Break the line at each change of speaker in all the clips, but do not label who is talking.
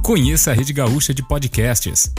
Conheça a Rede Gaúcha de Podcasts,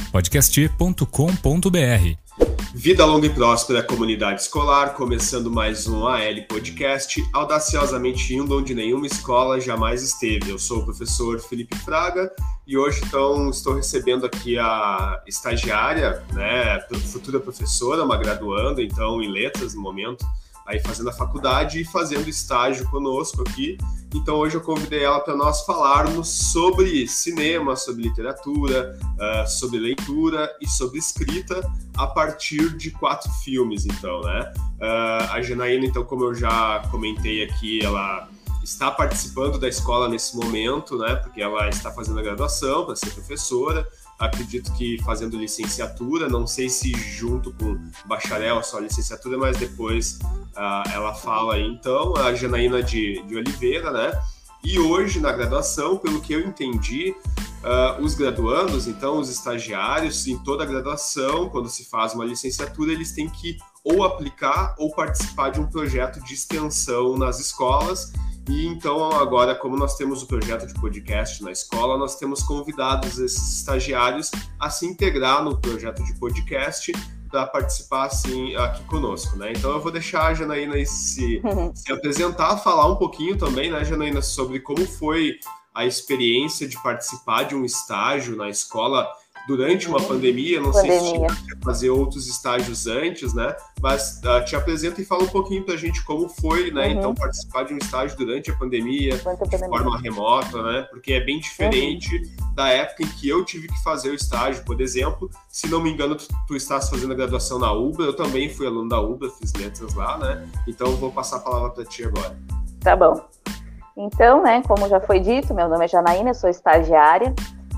podcast.com.br.
Vida longa e próspera, comunidade escolar, começando mais um AL Podcast, audaciosamente indo onde nenhuma escola jamais esteve. Eu sou o professor Felipe Fraga e hoje então estou recebendo aqui a estagiária, futura professora, uma graduanda então em letras no momento, aí fazendo a faculdade e fazendo estágio conosco aqui. Então hoje eu convidei ela para nós falarmos sobre cinema, sobre literatura, sobre leitura e sobre escrita a partir de 4 filmes, então, né? A Janaína, então, como eu já comentei aqui, ela está participando da escola nesse momento, né? Porque ela está fazendo a graduação para ser professora. Acredito que fazendo licenciatura, não sei se junto com bacharel ou só licenciatura, mas depois ela fala aí, então, a Janaína de Oliveira, né? E hoje, na graduação, pelo que eu entendi, os graduandos, então, os estagiários, em toda a graduação, quando se faz uma licenciatura, eles têm que ou aplicar ou participar de um projeto de extensão nas escolas. E então agora, como nós temos o projeto de podcast na escola, nós temos convidados esses estagiários a se integrar no projeto de podcast para participar assim aqui conosco, né? Então eu vou deixar a Janaína se apresentar, falar um pouquinho também, né, Janaína, sobre como foi a experiência de participar de um estágio na escola durante uma pandemia. Não sei se tinha que fazer outros estágios antes, né? Mas te apresenta e fala um pouquinho pra gente como foi, né? Então, participar de um estágio durante a pandemia, de forma remota, né? Porque é bem diferente da época em que eu tive que fazer o estágio. Por exemplo, se não me engano, tu estás fazendo a graduação na UBRA, eu também fui aluno da UBRA, fiz letras lá, né? Então, eu vou passar a palavra pra ti agora.
Tá bom. Então, né, como já foi dito, meu nome é Janaína, eu sou estagiária.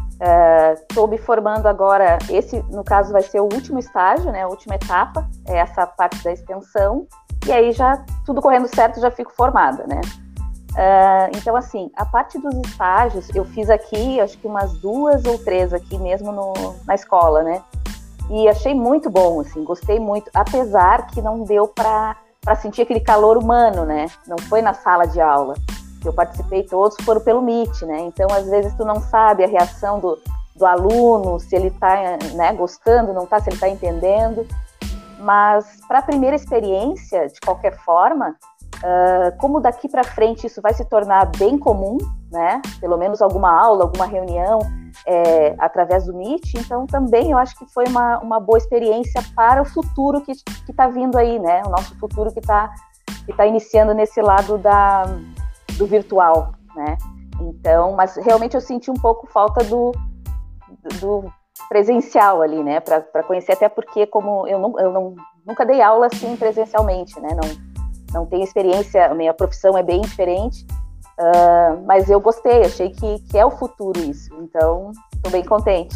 Estou me formando agora, esse no caso vai ser o último estágio, né, a última etapa, é essa parte da extensão, e aí já tudo correndo certo, já fico formada, né. Então assim, a parte dos estágios, eu fiz aqui, acho que umas 2 ou 3 aqui mesmo na escola, né, e achei muito bom, assim, gostei muito, apesar que não deu para sentir aquele calor humano, né, não foi na sala de aula. Eu participei, todos foram pelo Meet, né? Então, às vezes, tu não sabe a reação do aluno, se ele está, né, gostando, não está, se ele está entendendo. Mas, para a primeira experiência, de qualquer forma, como daqui para frente isso vai se tornar bem comum, né? Pelo menos alguma aula, alguma reunião através do Meet, então também eu acho que foi uma boa experiência para o futuro que está vindo aí, né? O nosso futuro que tá iniciando nesse lado do virtual, né? Então, mas realmente eu senti um pouco falta do presencial ali, né? Para conhecer, até porque como eu nunca dei aula assim presencialmente, né? Não tenho experiência, a minha profissão é bem diferente, mas eu gostei, achei que é o futuro isso. Então, estou bem contente.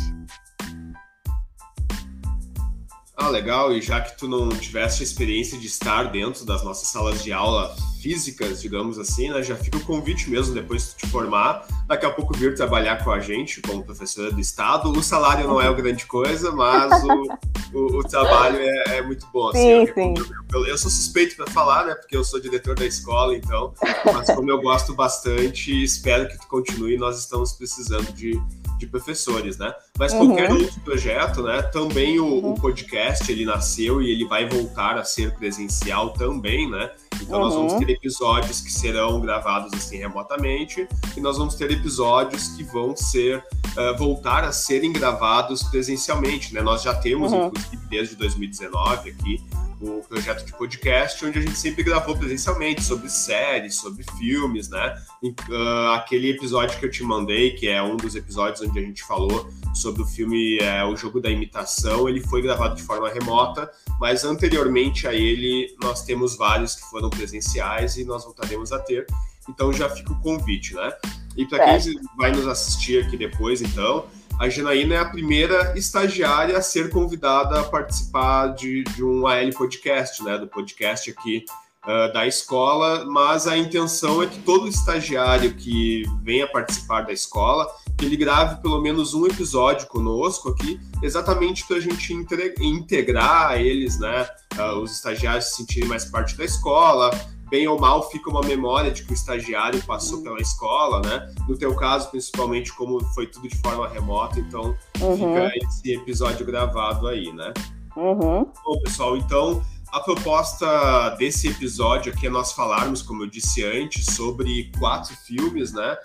Legal, e já que tu não tiveste a experiência de estar dentro das nossas salas de aula físicas, digamos assim, né, já fica o convite mesmo, depois de tu te formar, daqui a pouco vir trabalhar com a gente como professora do estado. O salário não é grande coisa, mas o trabalho é muito bom. Assim,
sim.
Eu sou suspeito para falar, né, porque eu sou diretor da escola, então, mas como eu gosto bastante, espero que tu continue, nós estamos precisando de professores, né? Mas qualquer outro projeto, né? Também o podcast, ele nasceu e ele vai voltar a ser presencial também, né? Então nós vamos ter episódios que serão gravados assim remotamente e nós vamos ter episódios que vão voltar a serem gravados presencialmente, né? Nós já temos, inclusive, desde 2019 aqui, o projeto de podcast, onde a gente sempre gravou presencialmente sobre séries, sobre filmes, né? Aquele episódio que eu te mandei, que é um dos episódios onde a gente falou sobre o filme O Jogo da Imitação, ele foi gravado de forma remota, mas anteriormente a ele nós temos vários que foram presenciais e nós voltaremos a ter. Então já fica o convite, né? E para quem vai nos assistir aqui depois, então, a Janaína é a primeira estagiária a ser convidada a participar de um AL Podcast, né, do podcast aqui da escola, mas a intenção é que todo estagiário que venha participar da escola, que ele grave pelo menos um episódio conosco aqui, exatamente para a gente integrar eles, né, os estagiários se sentirem mais parte da escola, bem ou mal fica uma memória de que o estagiário passou pela escola, né? No teu caso, principalmente, como foi tudo de forma remota, então fica esse episódio gravado aí, né? Bom, pessoal, então a proposta desse episódio aqui é nós falarmos, como eu disse antes, sobre 4 filmes, né?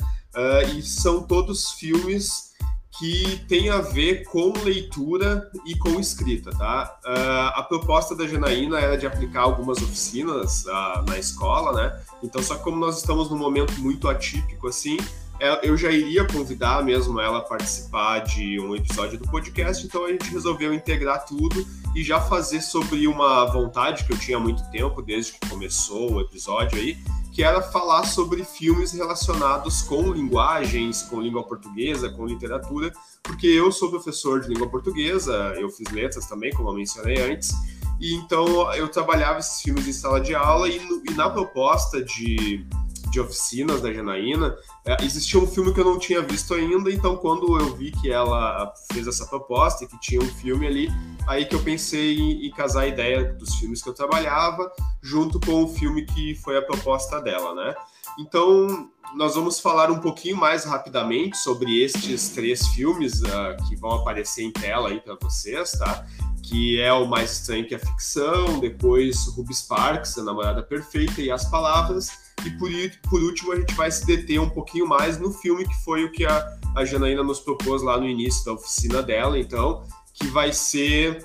E são todos filmes que têm a ver com leitura e com escrita, tá? A proposta da Janaína era de aplicar algumas oficinas na escola, né? Então, só que como nós estamos num momento muito atípico, assim, eu já iria convidar mesmo ela a participar de um episódio do podcast, então a gente resolveu integrar tudo e já fazer sobre uma vontade que eu tinha há muito tempo, desde que começou o episódio aí, que era falar sobre filmes relacionados com linguagens, com língua portuguesa, com literatura, porque eu sou professor de língua portuguesa, eu fiz letras também, como eu mencionei antes, e então eu trabalhava esses filmes em sala de aula e na proposta de oficinas da Janaína, existia um filme que eu não tinha visto ainda, então quando eu vi que ela fez essa proposta e que tinha um filme ali, aí que eu pensei em casar a ideia dos filmes que eu trabalhava junto com o filme que foi a proposta dela, né? Então, nós vamos falar um pouquinho mais rapidamente sobre estes 3 filmes que vão aparecer em tela aí para vocês, tá? Que é O Mais Estranho que a Ficção, depois Ruby Sparks, A Namorada Perfeita e As Palavras, e por último a gente vai se deter um pouquinho mais no filme que foi o que a Janaína nos propôs lá no início da oficina dela, então, que vai ser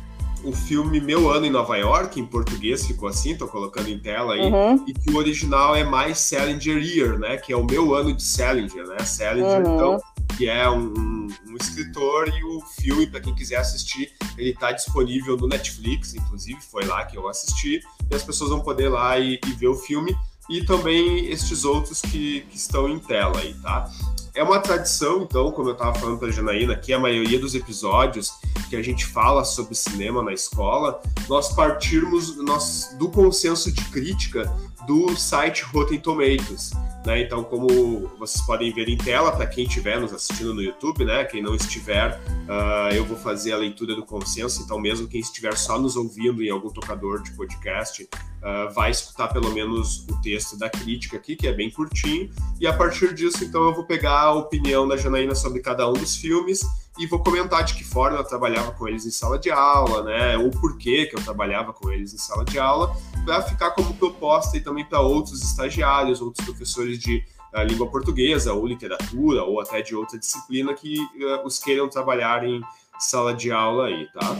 o filme Meu Ano em Nova York, em português ficou assim, tô colocando em tela aí, e que o original é My Salinger Year, né, que é o Meu Ano de Salinger, né, Salinger, então, que é um escritor, e o filme, para quem quiser assistir, ele tá disponível no Netflix, inclusive, foi lá que eu assisti, e as pessoas vão poder ir lá e ver o filme, e também estes outros que estão em tela aí, tá? É uma tradição, então, como eu estava falando para a Janaína, que a maioria dos episódios que a gente fala sobre cinema na escola, nós partirmos do consenso de crítica do site Rotten Tomatoes, né? Então, como vocês podem ver em tela, para quem estiver nos assistindo no YouTube, né? Quem não estiver, eu vou fazer a leitura do consenso, então mesmo quem estiver só nos ouvindo em algum tocador de podcast, vai escutar pelo menos o texto da crítica aqui, que é bem curtinho, e a partir disso, então, eu vou pegar a opinião da Janaína sobre cada um dos filmes e vou comentar de que forma eu trabalhava com eles em sala de aula, né, ou por que eu trabalhava com eles em sala de aula, para ficar como proposta e também para outros estagiários, outros professores de língua portuguesa, ou literatura, ou até de outra disciplina que os queiram trabalhar em sala de aula aí, tá?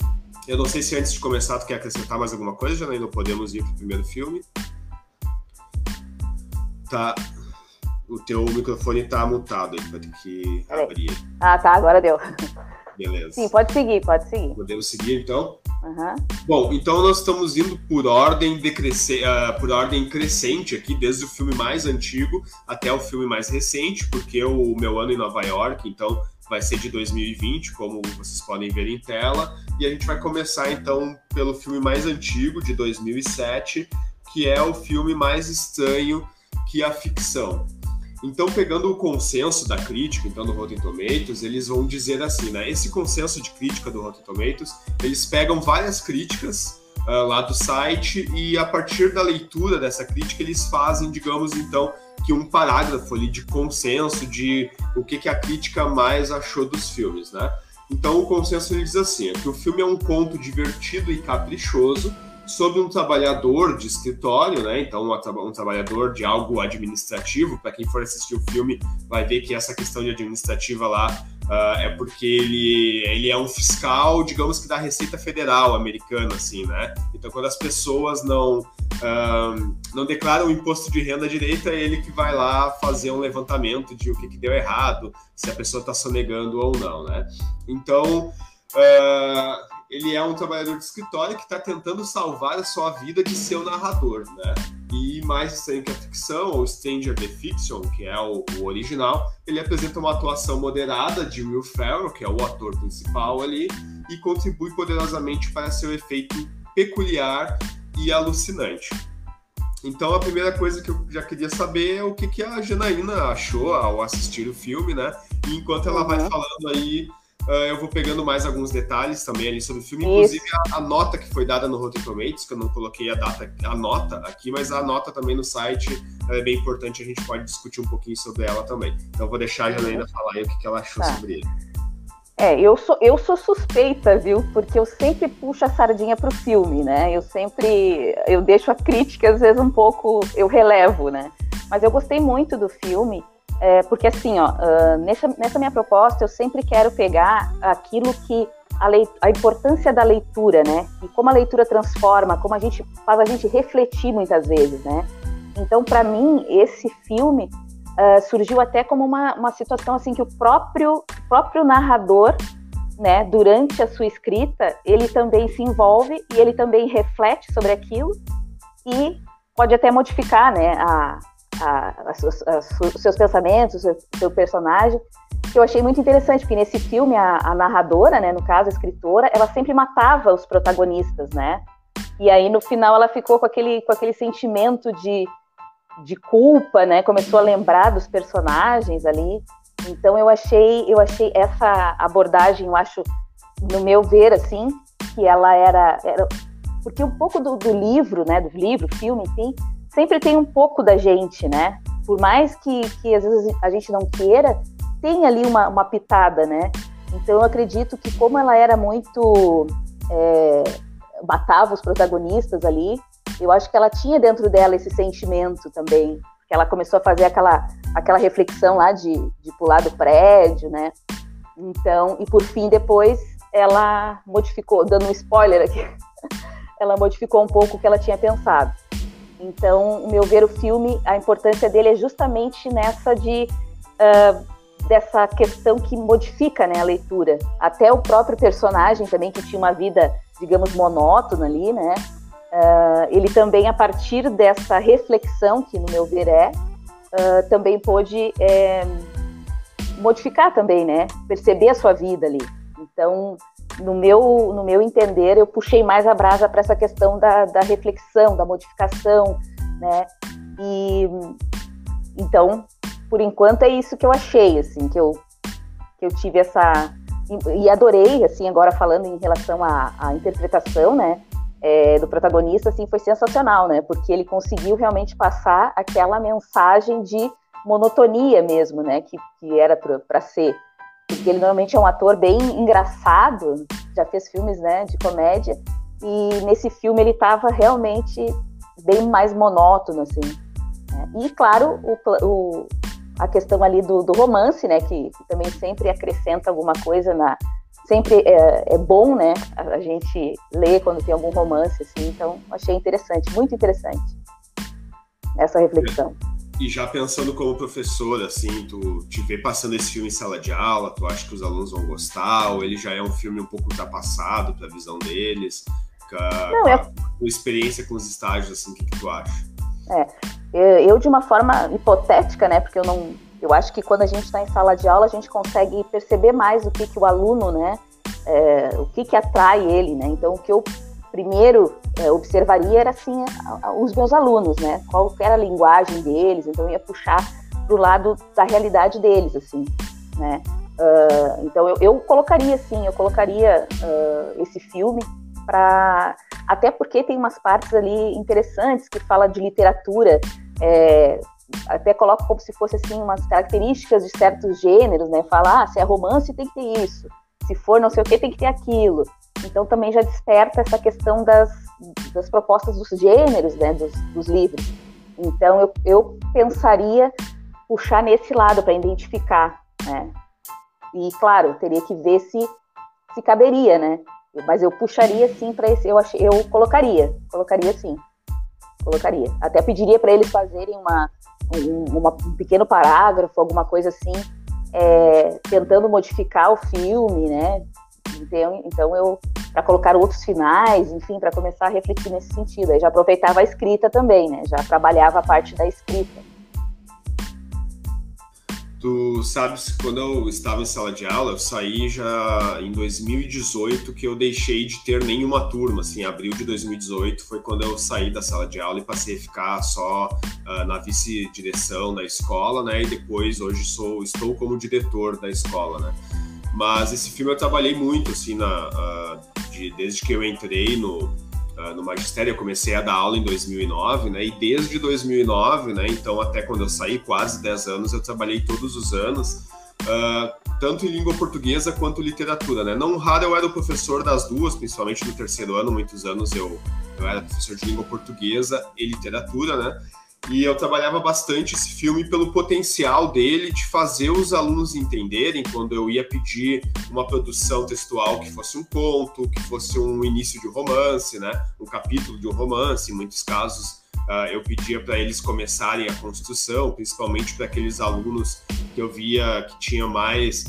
Eu não sei se antes de começar tu quer acrescentar mais alguma coisa, Janaína, podemos ir pro primeiro filme. Tá. O teu microfone tá mutado aí, vai ter que abrir.
Ah, tá, agora deu.
Beleza.
Sim, pode seguir.
Podemos seguir, então?
Uhum.
Bom, então nós estamos indo por ordem crescente aqui, desde o filme mais antigo até o filme mais recente, porque o Meu Ano em Nova York, então, vai ser de 2020, como vocês podem ver em tela, e a gente vai começar, então, pelo filme mais antigo, de 2007, que é o filme Mais Estranho que a Ficção. Então, pegando o consenso da crítica, então, do Rotten Tomatoes, eles vão dizer assim, né? Esse consenso de crítica do Rotten Tomatoes, eles pegam várias críticas lá do site e, a partir da leitura dessa crítica, eles fazem, digamos, então, que um parágrafo ali de consenso de o que a crítica mais achou dos filmes, né? Então, o consenso ele diz assim, que o filme é um conto divertido e caprichoso sobre um trabalhador de escritório, né? Então, um trabalhador de algo administrativo. Para quem for assistir o filme, vai ver que essa questão de administrativa lá é porque ele é um fiscal, digamos que da Receita Federal americana, assim, né? Então, quando as pessoas não declaram o imposto de renda direito, é ele que vai lá fazer um levantamento de o que deu errado, se a pessoa está sonegando ou não, né? Então, ele é um trabalhador de escritório que está tentando salvar a sua vida de ser o narrador, né? E Mais Estranho que a Ficção, ou Stranger the Fiction, que é o original, ele apresenta uma atuação moderada de Will Ferrell, que é o ator principal ali, e contribui poderosamente para seu efeito peculiar e alucinante. Então, a primeira coisa que eu já queria saber é o que a Janaína achou ao assistir o filme, né? E enquanto ela vai falando aí eu vou pegando mais alguns detalhes também ali sobre o filme, inclusive a nota que foi dada no Rotten Tomatoes, que eu não coloquei a nota aqui, mas a nota também no site é bem importante, a gente pode discutir um pouquinho sobre ela também. Então eu vou deixar a Janaína falar aí o que ela achou sobre ele.
Eu sou suspeita, viu? Porque eu sempre puxo a sardinha pro filme, né? Eu deixo a crítica, às vezes, um pouco, eu relevo, né? Mas eu gostei muito do filme, porque assim, nessa minha proposta, eu sempre quero pegar aquilo que a importância da leitura, né? E como a leitura transforma, como faz a gente refletir muitas vezes, né? Então, para mim, esse filme surgiu até como uma situação assim que o próprio narrador, né, durante a sua escrita, ele também se envolve e ele também reflete sobre aquilo e pode até modificar, né, os seus pensamentos, o seu personagem, que eu achei muito interessante, porque nesse filme a narradora, né, no caso a escritora, ela sempre matava os protagonistas, né, e aí no final ela ficou com aquele sentimento de culpa, né? Começou a lembrar dos personagens ali. Então eu achei essa abordagem, eu acho, no meu ver, assim, que ela era porque um pouco do livro, né? Do livro, filme, enfim, sempre tem um pouco da gente, né? Por mais que às vezes a gente não queira, tem ali uma pitada, né? Então eu acredito que como ela era muito matava os protagonistas ali, eu acho que ela tinha dentro dela esse sentimento também, que ela começou a fazer aquela reflexão lá de pular do prédio, né? Então, e por fim, depois, ela modificou, dando um spoiler aqui, ela modificou um pouco o que ela tinha pensado. Então, o meu ver, o filme, a importância dele é justamente nessa dessa questão que modifica, né, a leitura. Até o próprio personagem também, que tinha uma vida, digamos, monótona ali, né? Ele também, a partir dessa reflexão, que no meu ver também pôde modificar também, né? Perceber a sua vida ali. Então, no meu entender, eu puxei mais a brasa para essa questão da reflexão, da modificação, né? E então, por enquanto, é isso que eu achei, assim, que eu tive essa... E adorei, assim, agora falando em relação à interpretação, né? Do protagonista, assim, foi sensacional, né? Porque ele conseguiu realmente passar aquela mensagem de monotonia mesmo, né? Que era para ser. Porque ele normalmente é um ator bem engraçado, já fez filmes, né, de comédia, e nesse filme ele estava realmente bem mais monótono, assim. Né? E, claro, a questão ali do romance, né? Que também sempre acrescenta alguma coisa sempre é bom, né, a gente ler quando tem algum romance, assim, então achei interessante, muito interessante essa reflexão.
E já pensando como professora, assim, tu te vê passando esse filme em sala de aula, tu acha que os alunos vão gostar, ou ele já é um filme um pouco ultrapassado para a visão deles? A tua experiência com os estágios, assim, o que tu acha?
Eu de uma forma hipotética, né, porque eu acho que quando a gente está em sala de aula, a gente consegue perceber mais o que o aluno, né, o que atrai ele, né? Então, o que eu primeiro observaria era, assim, os meus alunos, né? Qual era a linguagem deles, então eu ia puxar para o lado da realidade deles, assim, né? Então, eu colocaria, assim, esse filme até porque tem umas partes ali interessantes que fala de literatura, até coloco como se fosse assim umas características de certos gêneros, né? Fala, se é romance tem que ter isso, se for não sei o que tem que ter aquilo. Então também já desperta essa questão das propostas dos gêneros, né? Dos livros. Então eu pensaria puxar nesse lado para identificar, né? E claro, teria que ver se caberia, né? Mas eu puxaria sim para esse, eu colocaria sim. Colocaria. Até pediria para eles fazerem um pequeno parágrafo, alguma coisa assim, tentando modificar o filme, né? Então eu, para colocar outros finais, enfim, para começar a refletir nesse sentido. Aí já aproveitava a escrita também, né? Já trabalhava a parte da escrita.
Tu sabes, quando eu estava em sala de aula, eu saí já em 2018, que eu deixei de ter nenhuma turma, assim, abril de 2018 foi quando eu saí da sala de aula e passei a ficar só na vice-direção da escola, né, e depois hoje estou como diretor da escola, né. Mas esse filme eu trabalhei muito, assim, desde que eu entrei no magistério. Eu comecei a dar aula em 2009, né? E desde 2009, né? Então, até quando eu saí, quase 10 anos, eu trabalhei todos os anos, tanto em língua portuguesa quanto literatura, né? Não raro eu era o professor das duas, principalmente no terceiro ano. Muitos anos eu era professor de língua portuguesa e literatura, né? E eu trabalhava bastante esse filme pelo potencial dele de fazer os alunos entenderem, quando eu ia pedir uma produção textual que fosse um conto, que fosse um início de um romance, né? Um capítulo de um romance. Em muitos casos, eu pedia para eles começarem a construção, principalmente para aqueles alunos que eu via que tinha mais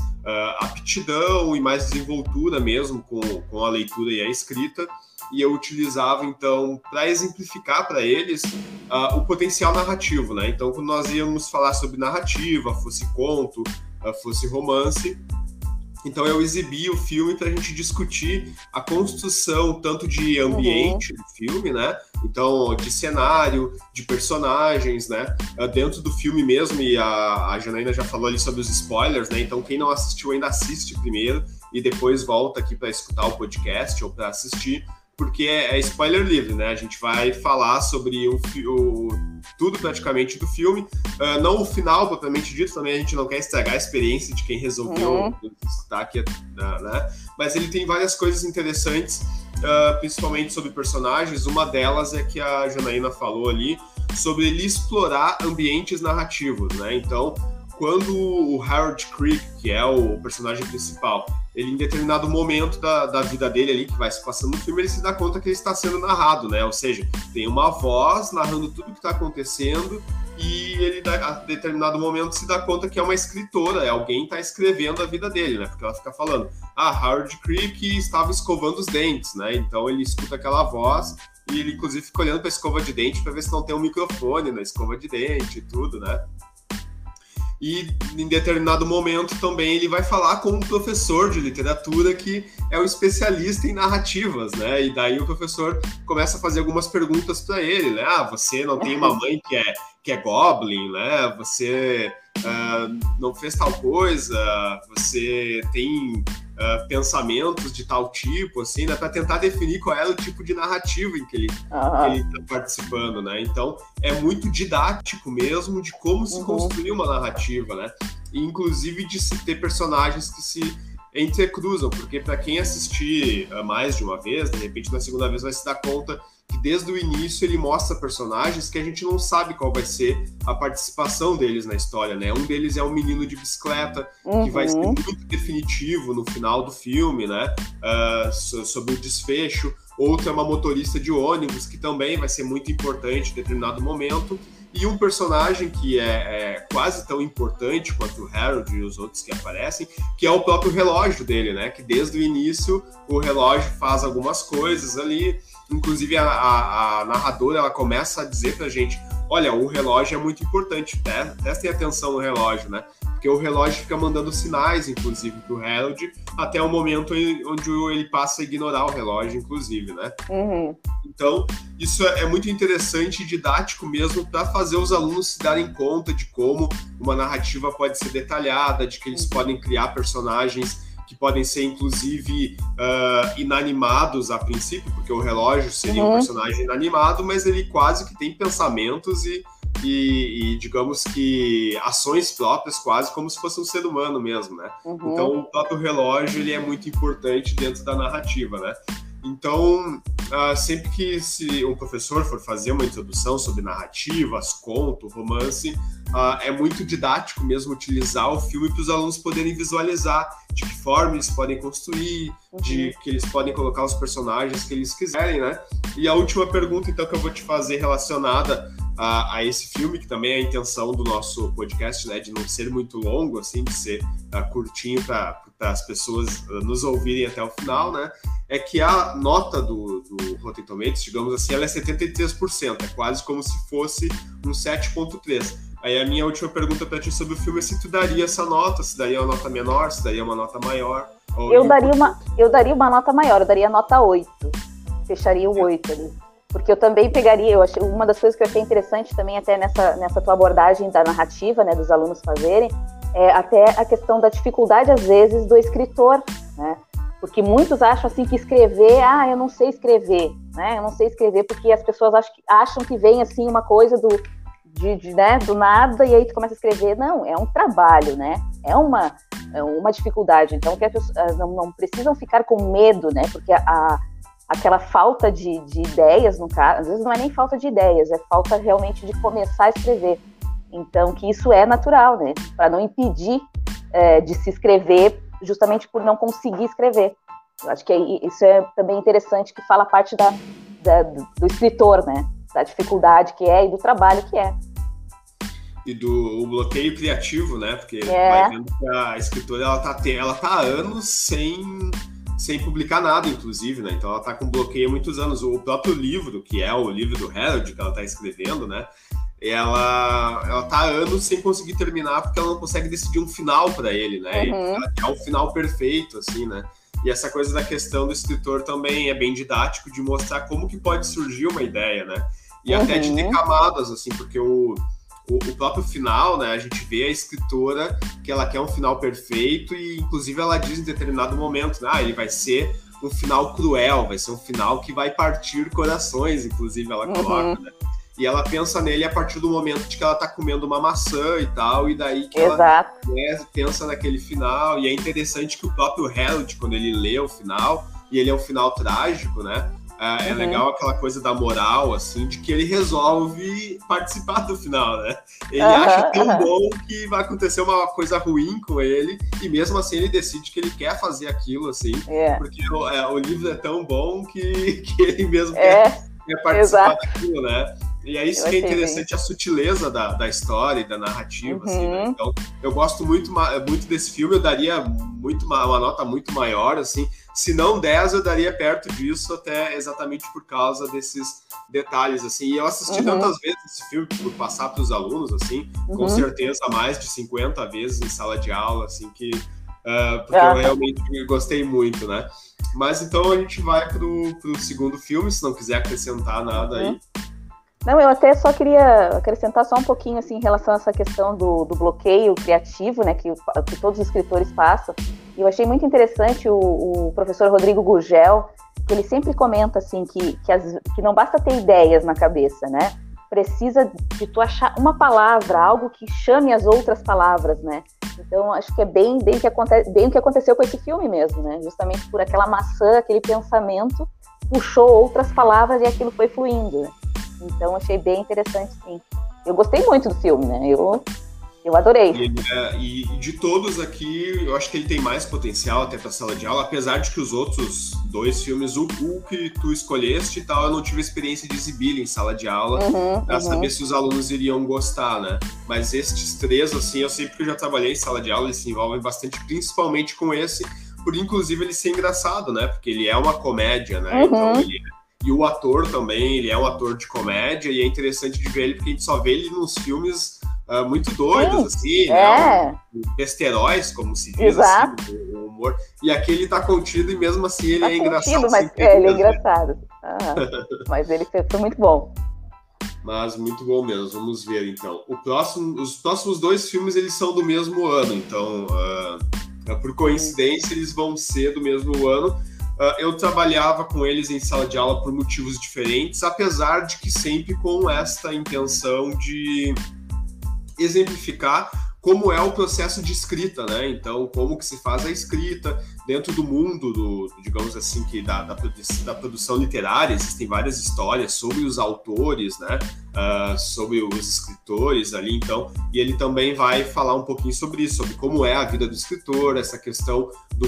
aptidão e mais desenvoltura mesmo com a leitura e a escrita. E eu utilizava, então, para exemplificar para eles o potencial narrativo, né? Então, quando nós íamos falar sobre narrativa, fosse conto, fosse romance, então eu exibia o filme para a gente discutir a construção tanto de ambiente do filme, né? Então, de cenário, de personagens, né? Dentro do filme mesmo, e a Janaína já falou ali sobre os spoilers, né? Então, quem não assistiu ainda assiste primeiro e depois volta aqui para escutar o podcast ou para assistir, porque é spoiler livre, né? A gente vai falar sobre tudo praticamente do filme, não o final propriamente dito, também a gente não quer estragar a experiência de quem resolveu escutar aqui, né? Mas ele tem várias coisas interessantes, principalmente sobre personagens. Uma delas é que a Janaína falou ali, sobre ele explorar ambientes narrativos, né? Então, quando o Harold Creek, que é o personagem principal, ele em determinado momento da vida dele ali, que vai se passando no filme, ele se dá conta que ele está sendo narrado, né? Ou seja, tem uma voz narrando tudo o que está acontecendo, e ele, a determinado momento, se dá conta que é uma escritora, alguém está escrevendo a vida dele, né? Porque ela fica falando, Harold Creek estava escovando os dentes, né? Então ele escuta aquela voz, e ele inclusive fica olhando para a escova de dente para ver se não tem um microfone na escova de dente e tudo, né? E em determinado momento também ele vai falar com um professor de literatura que é um especialista em narrativas, né? E daí o professor começa a fazer algumas perguntas para ele, né? Você não tem uma mãe que é goblin, né? Você não fez tal coisa, você tem pensamentos de tal tipo, assim, né? Para tentar definir qual era o tipo de narrativa em que ele está participando, né? Então, é muito didático mesmo de como se construir uma narrativa, né? E, inclusive, de se ter personagens que se entrecruzam, porque para quem assistir mais de uma vez, de repente na segunda vez vai se dar conta que desde o início ele mostra personagens que a gente não sabe qual vai ser a participação deles na história, né? Um deles é um menino de bicicleta, que vai ser muito definitivo no final do filme, né? Sobre o desfecho. Outro é uma motorista de ônibus, que também vai ser muito importante em determinado momento. E um personagem que é quase tão importante quanto o Harold e os outros que aparecem, que é o próprio relógio dele, né? Que desde o início o relógio faz algumas coisas ali. Inclusive a narradora, ela começa a dizer pra gente, olha, o relógio é muito importante, prestem atenção no relógio, né? Porque o relógio fica mandando sinais, inclusive, pro Harold, até o momento onde ele passa a ignorar o relógio, inclusive, né? Então, isso é muito interessante e didático mesmo para fazer os alunos se darem conta de como uma narrativa pode ser detalhada, de que eles podem criar personagens que podem ser, inclusive, inanimados a princípio, porque o relógio seria um personagem inanimado, mas ele quase que tem pensamentos e digamos que, ações próprias, quase como se fosse um ser humano mesmo, né? Então, o próprio relógio, ele é muito importante dentro da narrativa, né? Então, sempre que um professor for fazer uma introdução sobre narrativas, conto, romance, é muito didático mesmo utilizar o filme para os alunos poderem visualizar de que forma eles podem construir, de que eles podem colocar os personagens que eles quiserem, né? E a última pergunta, então, que eu vou te fazer relacionada a esse filme, que também é a intenção do nosso podcast, né, de não ser muito longo, assim, de ser curtinho para as pessoas nos ouvirem até o final, né, é que a nota do Rotten Tomatoes, digamos assim, ela é 73%, é quase como se fosse um 7.3. Aí a minha última pergunta para ti sobre o filme é se tu daria essa nota, se daria uma nota menor, se daria uma nota maior.
Eu daria uma nota maior, eu daria nota 8, fecharia o 8 ali. Porque eu também pegaria, uma das coisas que eu achei interessante também até nessa tua abordagem da narrativa, né, dos alunos fazerem, até a questão da dificuldade, às vezes, do escritor, né? Porque muitos acham assim que escrever, eu não sei escrever, né? Eu não sei escrever porque as pessoas acham que vem assim uma coisa do nada e aí tu começa a escrever. Não, é um trabalho, né? É uma dificuldade. Então, que as pessoas não precisam ficar com medo, né? Porque aquela falta de ideias, no caso, às vezes não é nem falta de ideias, é falta realmente de começar a escrever. Então, que isso é natural, né? Para não impedir de se escrever, justamente por não conseguir escrever. Eu acho que isso é também interessante, que fala a parte do escritor, né? Da dificuldade que é e do trabalho que é.
E do bloqueio criativo, né? Porque vai vendo que a escritora ela tá há anos sem publicar nada, inclusive, né? Então ela tá com bloqueio há muitos anos. O próprio livro, que é o livro do Harold, que ela tá escrevendo, né? Ela tá há anos sem conseguir terminar porque ela não consegue decidir um final para ele, né? Ela quer um final perfeito, assim, né? E essa coisa da questão do escritor também é bem didático, de mostrar como que pode surgir uma ideia, né? E até de ter camadas, assim, porque o próprio final, né? A gente vê a escritora que ela quer um final perfeito e, inclusive, ela diz em determinado momento, né? Ele vai ser um final cruel, vai ser um final que vai partir corações, inclusive, ela coloca, né? E ela pensa nele a partir do momento de que ela tá comendo uma maçã e tal, e daí que ela pensa naquele final. E é interessante que o próprio Harold, quando ele lê o final, e ele é um final trágico, né? É legal aquela coisa da moral, assim, de que ele resolve participar do final, né? Ele acha tão bom que vai acontecer uma coisa ruim com ele, e mesmo assim ele decide que ele quer fazer aquilo, assim, porque o livro é tão bom que ele mesmo quer participar daquilo, né? E é isso que é interessante, a sutileza da história e da narrativa, assim, né? Então, eu gosto muito desse filme, eu daria uma nota muito maior, assim, se não 10, eu daria perto disso, até exatamente por causa desses detalhes, assim. E eu assisti tantas vezes esse filme, por passar para os alunos, assim, com certeza mais de 50 vezes em sala de aula, assim, porque eu realmente gostei muito, né? Mas então a gente vai pro segundo filme, se não quiser acrescentar nada aí.
Não, eu até só queria acrescentar só um pouquinho, assim, em relação a essa questão do bloqueio criativo, né, que todos os escritores passam. E eu achei muito interessante o professor Rodrigo Gurgel, que ele sempre comenta, assim, que não basta ter ideias na cabeça, né? Precisa de tu achar uma palavra, algo que chame as outras palavras, né? Então, acho que é bem o que aconteceu com esse filme mesmo, né? Justamente por aquela maçã, aquele pensamento, puxou outras palavras e aquilo foi fluindo, né? Então, achei bem interessante, sim. Eu gostei muito do filme, né? Eu adorei.
E de todos aqui, eu acho que ele tem mais potencial até pra sala de aula, apesar de que os outros 2 filmes, o que tu escolheste e tal, eu não tive a experiência de exibir em sala de aula pra saber se os alunos iriam gostar, né? Mas estes 3, assim, eu sei porque eu já trabalhei em sala de aula, eles se envolvem bastante, principalmente com esse, por inclusive ele ser engraçado, né? Porque ele é uma comédia, né? Então e o ator também, ele é um ator de comédia, e é interessante de ver ele, porque a gente só vê ele nos filmes muito doidos, assim, né? Besteróis, como se diz, assim, o humor. E aqui ele tá contido, e mesmo assim ele é engraçado.
Mas ele é engraçado. Mas ele foi muito bom.
Mas muito bom mesmo, vamos ver então. Os próximos 2 filmes, eles são do mesmo ano, então, por coincidência, eles vão ser do mesmo ano. Eu trabalhava com eles em sala de aula por motivos diferentes, apesar de que sempre com esta intenção de exemplificar como é o processo de escrita, né? Então, como que se faz a escrita dentro do mundo digamos assim, que da produção literária. Existem várias histórias sobre os autores, né? Sobre os escritores ali, então, e ele também vai falar um pouquinho sobre isso, sobre como é a vida do escritor, essa questão do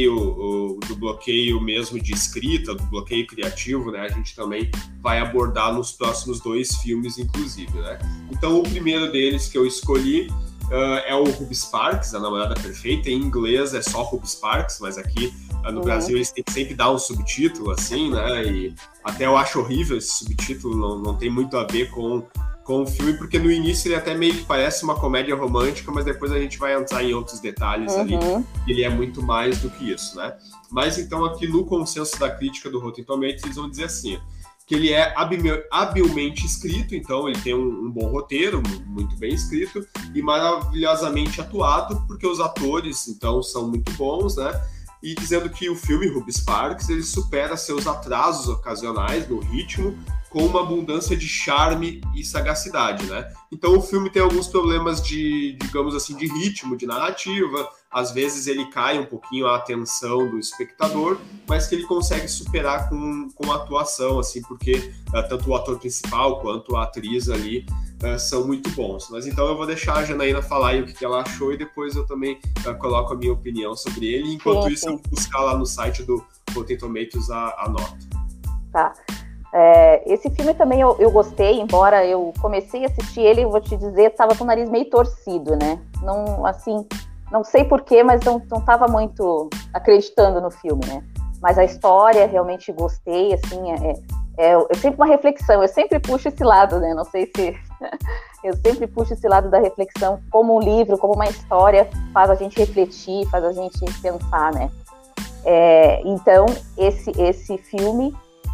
bloqueio mesmo de escrita, do bloqueio criativo, né? A gente também vai abordar nos próximos 2 filmes, inclusive, né? Então, o primeiro deles que eu escolhi é o Ruby Sparks, A Namorada Perfeita. Em inglês é só Ruby Sparks, mas aqui no Brasil eles têm que sempre dar um subtítulo, assim, né? E até eu acho horrível esse subtítulo, não tem muito a ver com o filme, porque no início ele até meio que parece uma comédia romântica, mas depois a gente vai entrar em outros detalhes ali, e ele é muito mais do que isso, né? Mas então aqui no consenso da crítica do Rotten Tomatoes eles vão dizer assim: que ele é habilmente escrito, então ele tem um bom roteiro, muito bem escrito, e maravilhosamente atuado, porque os atores, então, são muito bons, né? E dizendo que o filme Ruby Sparks, ele supera seus atrasos ocasionais no ritmo, com uma abundância de charme e sagacidade, né? Então o filme tem alguns problemas de, digamos assim, de ritmo, de narrativa, às vezes ele cai um pouquinho a atenção do espectador, mas que ele consegue superar com a atuação, assim, porque tanto o ator principal quanto a atriz ali são muito bons. Mas então eu vou deixar a Janaína falar aí o que ela achou e depois eu também coloco a minha opinião sobre ele. Enquanto isso, eu vou buscar lá no site do Rotten Tomatoes a nota.
Tá. Esse filme também eu gostei, embora eu comecei a assistir ele, eu vou te dizer, estava com o nariz meio torcido, né? Não, assim, não sei porquê, mas não estava muito acreditando no filme, né? Mas a história, realmente gostei, assim, é sempre uma reflexão, eu sempre puxo esse lado, né? Não sei se... eu sempre puxo esse lado da reflexão, como um livro, como uma história, faz a gente refletir, faz a gente pensar, né? Então, esse filme...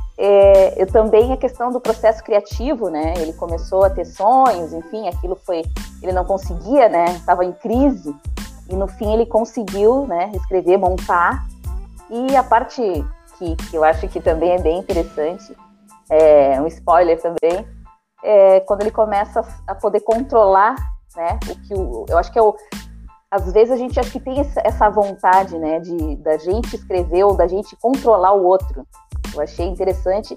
eu também a questão do processo criativo, né? Ele começou a ter sonhos, enfim, aquilo foi, ele não conseguia, né? Estava em crise e no fim ele conseguiu, né? Escrever, montar. E a parte que eu acho que também é bem interessante, um spoiler também, quando ele começa a poder controlar, né? Eu acho que às vezes a gente acha que tem essa vontade, né? Da gente escrever ou da gente controlar o outro. Eu achei interessante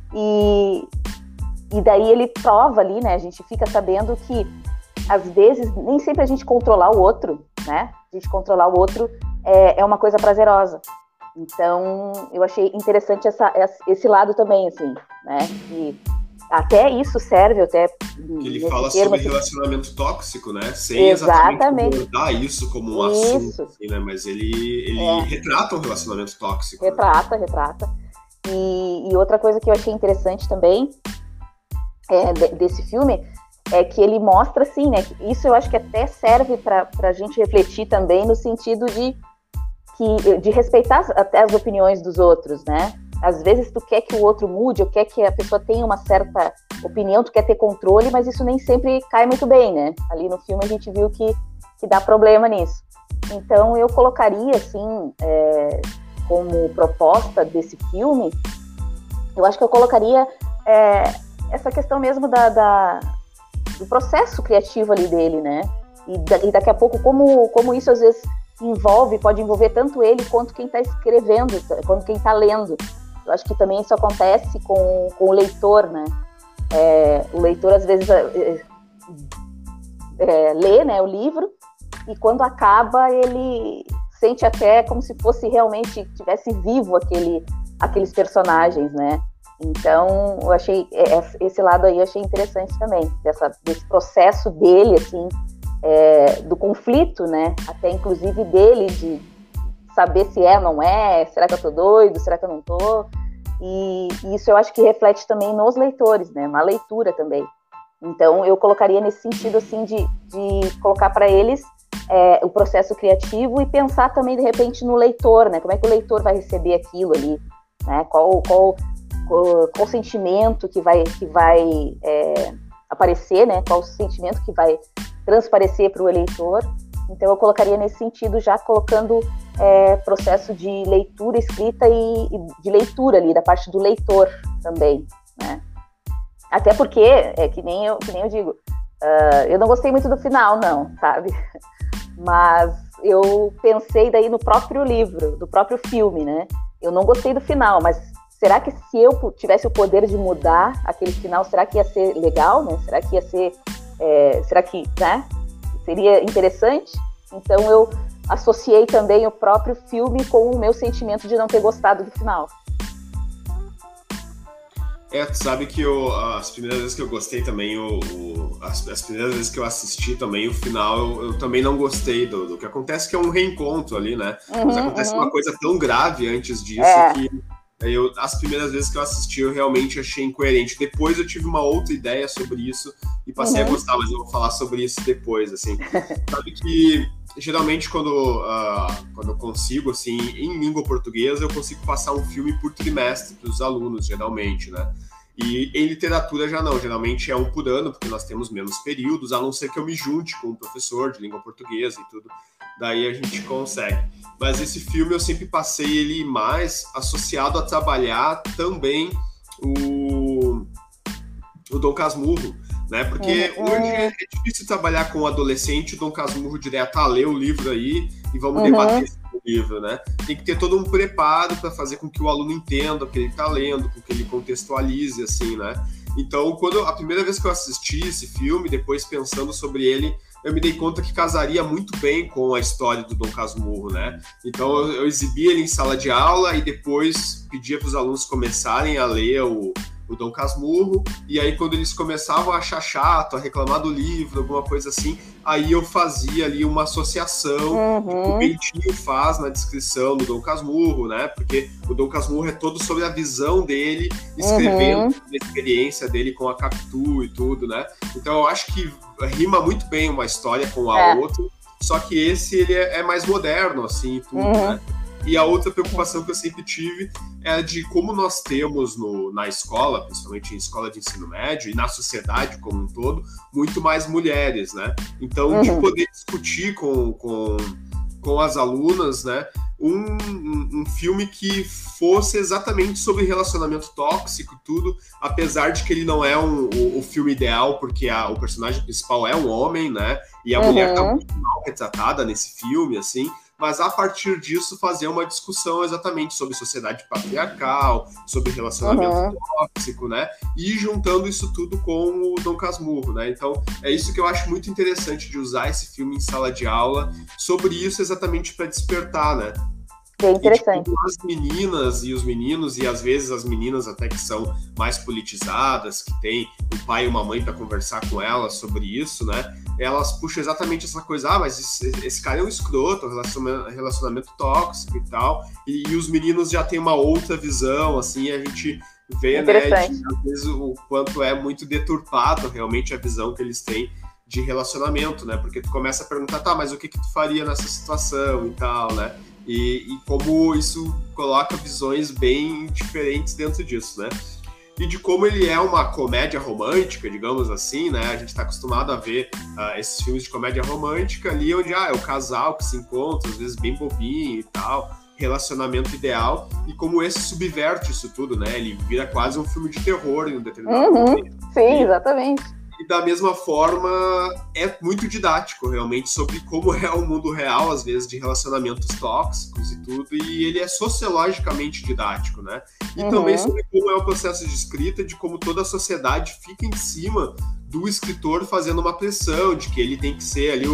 e daí ele prova ali, né? A gente fica sabendo que às vezes nem sempre a gente controlar o outro, né? A gente controlar o outro é uma coisa prazerosa. Então eu achei interessante esse lado também, assim, né? E até isso serve até.
Ele fala sobre relacionamento tóxico, né? Sem exatamente abordar isso como um assunto, assim, né? Mas ele retrata um relacionamento tóxico.
Retrata. E outra coisa que eu achei interessante também desse filme é que ele mostra, assim, né? Isso eu acho que até serve para a gente refletir também no sentido de respeitar até as opiniões dos outros, né? Às vezes tu quer que o outro mude, ou quer que a pessoa tenha uma certa opinião, tu quer ter controle, mas isso nem sempre cai muito bem, né? Ali no filme a gente viu que dá problema nisso. Então eu colocaria, assim... como proposta desse filme, eu acho que eu colocaria essa questão mesmo do processo criativo ali dele, né? E daqui a pouco, como isso às vezes pode envolver tanto ele quanto quem está escrevendo, quanto quem está lendo. Eu acho que também isso acontece com o leitor, né? O leitor às vezes lê, né, o livro, e quando acaba ele sente até como se fosse realmente tivesse vivo aqueles personagens, né? Então, eu achei esse lado aí eu achei interessante também, desse processo dele, assim, do conflito, né? Até inclusive dele de saber se ou não será que eu tô doido, será que eu não tô? E isso eu acho que reflete também nos leitores, né? Na leitura também. Então, eu colocaria nesse sentido, assim, de colocar para eles o processo criativo e pensar também, de repente, no leitor, né? Como é que o leitor vai receber aquilo ali, né? Qual sentimento que vai aparecer, né? Qual o sentimento que vai transparecer para o eleitor. Então, eu colocaria nesse sentido, já colocando processo de leitura, escrita e de leitura ali, da parte do leitor também, né? Até porque, que nem eu digo, eu não gostei muito do final, não, sabe? Mas eu pensei daí no próprio livro, do próprio filme, né? Eu não gostei do final, mas será que se eu tivesse o poder de mudar aquele final, será que ia ser legal, né? Será que ia ser... será que, né? Seria interessante? Então eu associei também o próprio filme com o meu sentimento de não ter gostado do final.
Tu sabe que as primeiras vezes que eu gostei também, as primeiras vezes que eu assisti também, o final, eu também não gostei do que acontece, que é um reencontro ali, né? Mas acontece uma coisa tão grave antes disso que as primeiras vezes que eu assisti eu realmente achei incoerente. Depois eu tive uma outra ideia sobre isso e passei a gostar, mas eu vou falar sobre isso depois, assim. Sabe que geralmente quando eu consigo, assim, em língua portuguesa, eu consigo passar um filme por trimestre para os alunos, geralmente, né? E em literatura já não, geralmente é um por ano, porque nós temos menos períodos, a não ser que eu me junte com um professor de língua portuguesa e tudo, daí a gente consegue. Mas esse filme eu sempre passei ele mais associado a trabalhar também o Dom Casmurro, né? Porque hoje é difícil trabalhar com o adolescente, o Dom Casmurro direto, ler o livro aí e vamos debater sobre o livro, né? Tem que ter todo um preparo para fazer com que o aluno entenda o que ele está lendo, com que ele contextualize, assim, né? Então, a primeira vez que eu assisti esse filme, depois pensando sobre ele, eu me dei conta que casaria muito bem com a história do Dom Casmurro, né? Então, eu exibia ele em sala de aula e depois pedia para os alunos começarem a ler o Dom Casmurro, e aí quando eles começavam a achar chato, a reclamar do livro, alguma coisa assim, aí eu fazia ali uma associação que o Bentinho faz na descrição do Dom Casmurro, né? Porque o Dom Casmurro é todo sobre a visão dele, escrevendo a experiência dele com a Capitu e tudo, né? Então eu acho que rima muito bem uma história com a outra, só que esse ele é mais moderno, assim, tudo, né? E a outra preocupação que eu sempre tive é de como nós temos na escola, principalmente em escola de ensino médio, e na sociedade como um todo, muito mais mulheres, né? Então, de poder discutir com as alunas, né, um filme que fosse exatamente sobre relacionamento tóxico e tudo, apesar de que ele não é o filme ideal, porque o personagem principal é um homem, né? E a mulher tá muito mal retratada nesse filme, assim. Mas a partir disso fazer uma discussão exatamente sobre sociedade patriarcal, sobre relacionamento tóxico, né? E juntando isso tudo com o Dom Casmurro, né? Então é isso que eu acho muito interessante de usar esse filme em sala de aula, sobre isso exatamente para despertar, né?
É interessante.
E, tipo, as meninas e os meninos, e às vezes as meninas até que são mais politizadas, que tem um pai e uma mãe para conversar com elas sobre isso, né? Elas puxam exatamente essa coisa, mas esse cara é um escroto, relacionamento tóxico e tal, e os meninos já têm uma outra visão, assim, a gente vê, né, às vezes o quanto é muito deturpado realmente a visão que eles têm de relacionamento, né? Porque tu começa a perguntar, mas o que tu faria nessa situação e tal, né? E como isso coloca visões bem diferentes dentro disso, né? E de como ele é uma comédia romântica, digamos assim, né? A gente está acostumado a ver esses filmes de comédia romântica ali, onde é o casal que se encontra, às vezes bem bobinho e tal, relacionamento ideal, e como esse subverte isso tudo, né? Ele vira quase um filme de terror em um determinado momento.
Sim, exatamente.
E da mesma forma, é muito didático, realmente, sobre como é o mundo real, às vezes, de relacionamentos tóxicos e tudo, e ele é sociologicamente didático, né? E também sobre como é o processo de escrita, de como toda a sociedade fica em cima do escritor fazendo uma pressão, de que ele tem que ser ali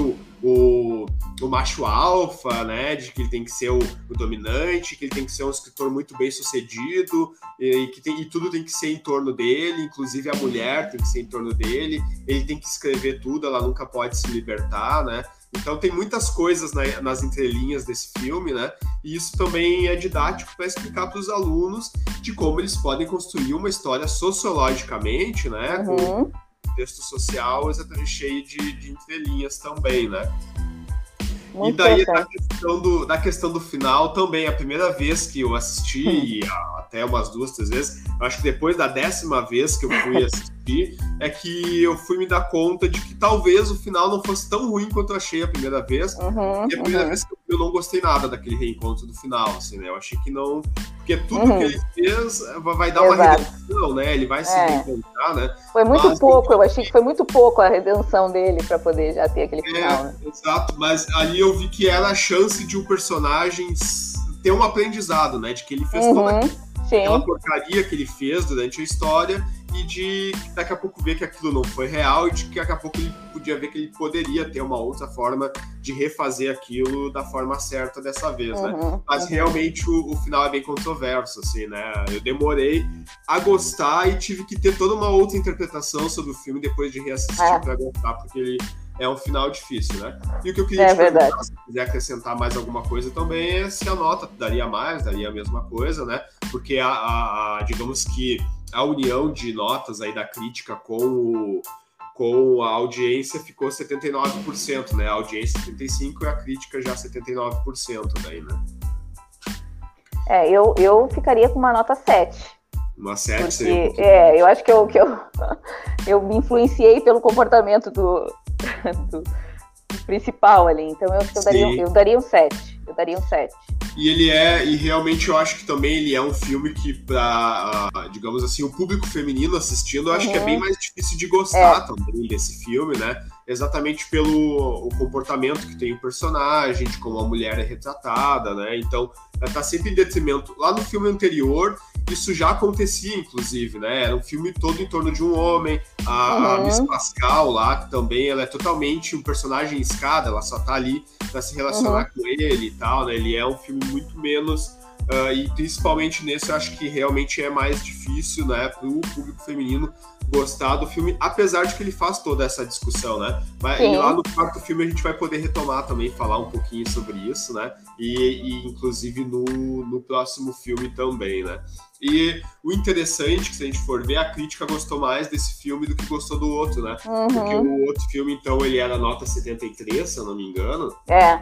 o macho alfa, né? De que ele tem que ser o dominante, que ele tem que ser um escritor muito bem sucedido, e tudo tem que ser em torno dele, inclusive a mulher tem que ser em torno dele, ele tem que escrever tudo, ela nunca pode se libertar, né? Então tem muitas coisas nas entrelinhas desse filme, né? E isso também é didático para explicar para os alunos de como eles podem construir uma história sociologicamente, né? Com texto social exatamente cheio de entrelinhas também, né? Muito, e daí da questão do final também, a primeira vez que eu assisti, e até umas 2, 3 vezes, eu acho que depois da 10ª vez que eu fui assistir, é que eu fui me dar conta de que talvez o final não fosse tão ruim quanto eu achei a primeira vez, e a primeira vez que eu não gostei nada daquele reencontro do final, assim, né? Eu achei que não... Porque tudo que ele fez vai dar uma redenção, né? Ele vai se reencontrar, né?
Foi muito pouco, eu achei que foi muito pouco a redenção dele para poder já ter aquele final, né?
Exato, mas ali eu vi que era a chance de um personagem ter um aprendizado, né? De que ele fez toda aquela porcaria que ele fez durante a história e de daqui a pouco ver que aquilo não foi real e de que daqui a pouco ele podia ver que ele poderia ter uma outra forma de refazer aquilo da forma certa dessa vez, né? Mas realmente o final é bem controverso, assim, né? Eu demorei a gostar e tive que ter toda uma outra interpretação sobre o filme depois de reassistir para gostar, porque ele é um final difícil, né? E o que eu queria te perguntar, se quiser acrescentar mais alguma coisa também, é se a nota daria mais, daria a mesma coisa, né? Porque digamos que a união de notas aí da crítica com a audiência ficou 79%, né? A audiência 75% e a crítica já 79% daí, né?
Eu ficaria com uma nota 7.
Uma 7
porque,
seria um pouquinho.
eu acho que eu me influenciei pelo comportamento do principal ali, então eu acho que eu daria um 7. Eu daria um 7.
E realmente eu acho que também ele é um filme que para, digamos assim, o público feminino assistindo, eu acho que é bem mais difícil de gostar também desse filme, né? Exatamente pelo o comportamento que tem o personagem, de como a mulher é retratada, né? Então, ela tá sempre em detrimento. Lá no filme anterior, isso já acontecia, inclusive, né? Era um filme todo em torno de um homem. A Miss Pascal lá, que também ela é totalmente um personagem escada, ela só tá ali para se relacionar com ele e tal, né? Ele é um filme muito menos... e principalmente nesse, eu acho que realmente é mais difícil, né, pro público feminino gostar do filme, apesar de que ele faz toda essa discussão, né? E lá no quarto filme a gente vai poder retomar também, falar um pouquinho sobre isso, né? E inclusive no próximo filme também, né? E o interessante, que se a gente for ver, a crítica gostou mais desse filme do que gostou do outro, né? Porque o outro filme, então, ele era nota 73, se eu não me engano.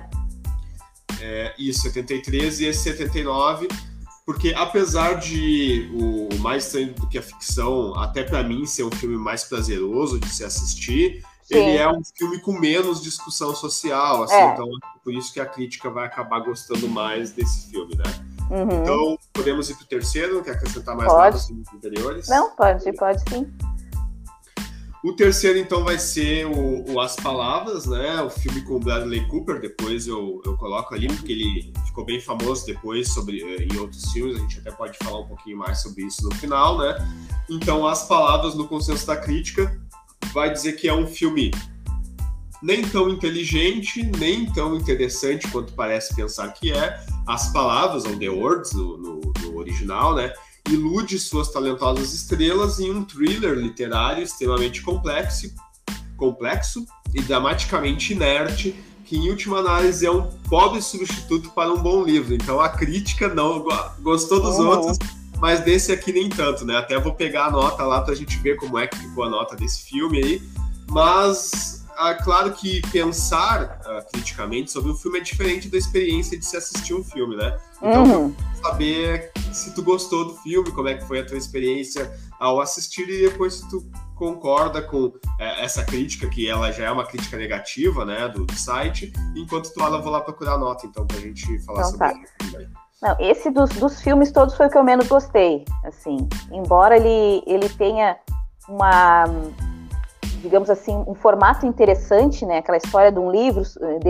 Isso, 73 e esse 79, porque apesar de o Mais Estranho do que a Ficção, até pra mim, ser um filme mais prazeroso de se assistir, ele é um filme com menos discussão social, assim, então é por isso que a crítica vai acabar gostando mais desse filme, né? Então, podemos ir pro terceiro, quer acrescentar mais nada nos filmes anteriores?
Não, pode sim.
O terceiro, então, vai ser o As Palavras, né? O filme com o Bradley Cooper. Depois eu coloco ali, porque ele ficou bem famoso depois em outros filmes. A gente até pode falar um pouquinho mais sobre isso no final, né? Então, As Palavras, no consenso da crítica, vai dizer que é um filme nem tão inteligente, nem tão interessante quanto parece pensar que é. As Palavras, ou The Words, no original, né? Ilude suas talentosas estrelas em um thriller literário extremamente complexo e dramaticamente inerte, que em última análise é um pobre substituto para um bom livro. Então a crítica não gostou dos outros, mas desse aqui nem tanto, né? Até vou pegar a nota lá pra gente ver como é que ficou a nota desse filme aí, mas... claro que pensar criticamente sobre um filme é diferente da experiência de se assistir um filme, né? Então, eu quero saber se tu gostou do filme, como é que foi a tua experiência ao assistir e depois se tu concorda com essa crítica, que ela já é uma crítica negativa, né, do site, enquanto tu, eu vou lá procurar a nota, então, pra gente falar sobre ele também.
Não, esse dos filmes todos foi o que eu menos gostei, assim, embora ele tenha uma... digamos assim, um formato interessante, né? Aquela história de um livro,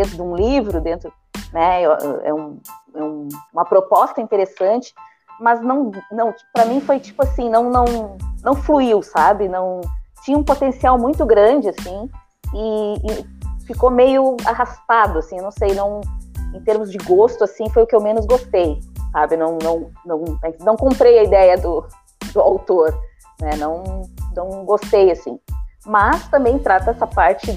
né? Uma proposta interessante, mas não, para mim foi tipo assim, não fluiu, sabe? Não tinha um potencial muito grande, assim, e ficou meio arrastado, assim, não sei, em termos de gosto, assim, foi o que eu menos gostei, sabe? Não comprei a ideia do autor, né? Não gostei, assim. Mas também trata essa parte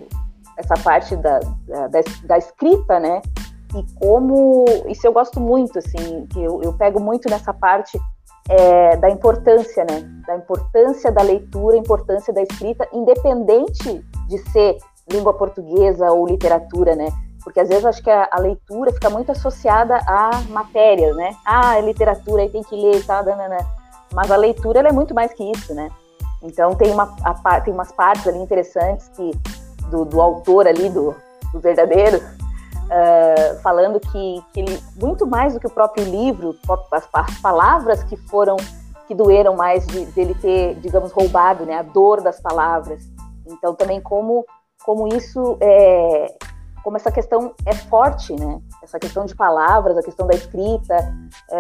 da escrita, né? E como... Isso eu gosto muito, assim, que eu pego muito nessa parte da importância, né? Da importância da leitura, importância da escrita, independente de ser língua portuguesa ou literatura, né? Porque às vezes acho que a leitura fica muito associada à matéria, né? É literatura, aí tem que ler e tal, mas a leitura ela é muito mais que isso, né? Então tem umas partes ali interessantes do autor ali, do verdadeiro, falando que ele, muito mais do que o próprio livro, as palavras que doeram mais dele ter, digamos, roubado, né, a dor das palavras. Então também como isso como essa questão é forte, né? Essa questão de palavras, a questão da escrita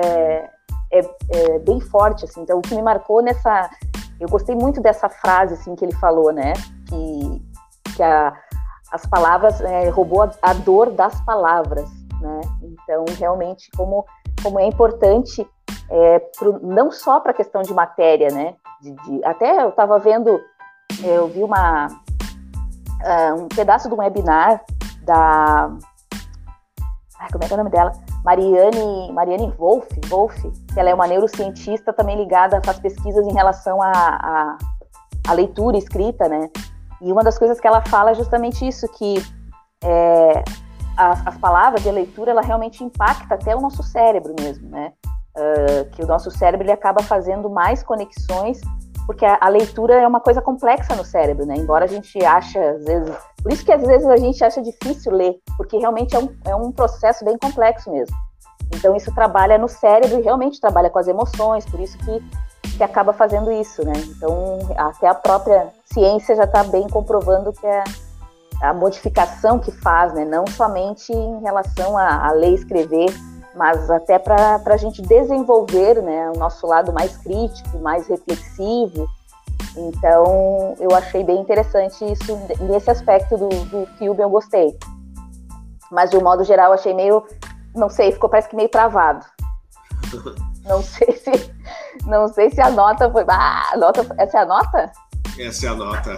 é bem forte, assim. Então o que me marcou eu gostei muito dessa frase, assim, que ele falou, né? Que as palavras roubou a dor das palavras, né? Então, realmente, como é importante, não só para a questão de matéria, né? Até eu estava vendo, eu vi um pedaço de um webinar da... como é que é o nome dela? Mariane Wolf, que ela é uma neurocientista também ligada, faz pesquisas em relação à leitura e escrita, né? E uma das coisas que ela fala é justamente isso, que as palavras e a leitura, ela realmente impacta até o nosso cérebro mesmo, né? que o nosso cérebro ele acaba fazendo mais conexões, porque a leitura é uma coisa complexa no cérebro, né? Embora a gente ache, às vezes... Por isso que às vezes a gente acha difícil ler, porque realmente é um processo bem complexo mesmo. Então isso trabalha no cérebro e realmente trabalha com as emoções, por isso que acaba fazendo isso, né? Então até a própria ciência já está bem comprovando que a modificação que faz, né? Não somente em relação a ler e escrever, mas até para a gente desenvolver, né, o nosso lado mais crítico, mais reflexivo. Então, eu achei bem interessante isso, nesse aspecto do filme eu gostei. Mas, de um modo geral, achei meio, não sei, parece que meio travado. Não sei se a nota foi... essa é a nota?
Essa é a nota.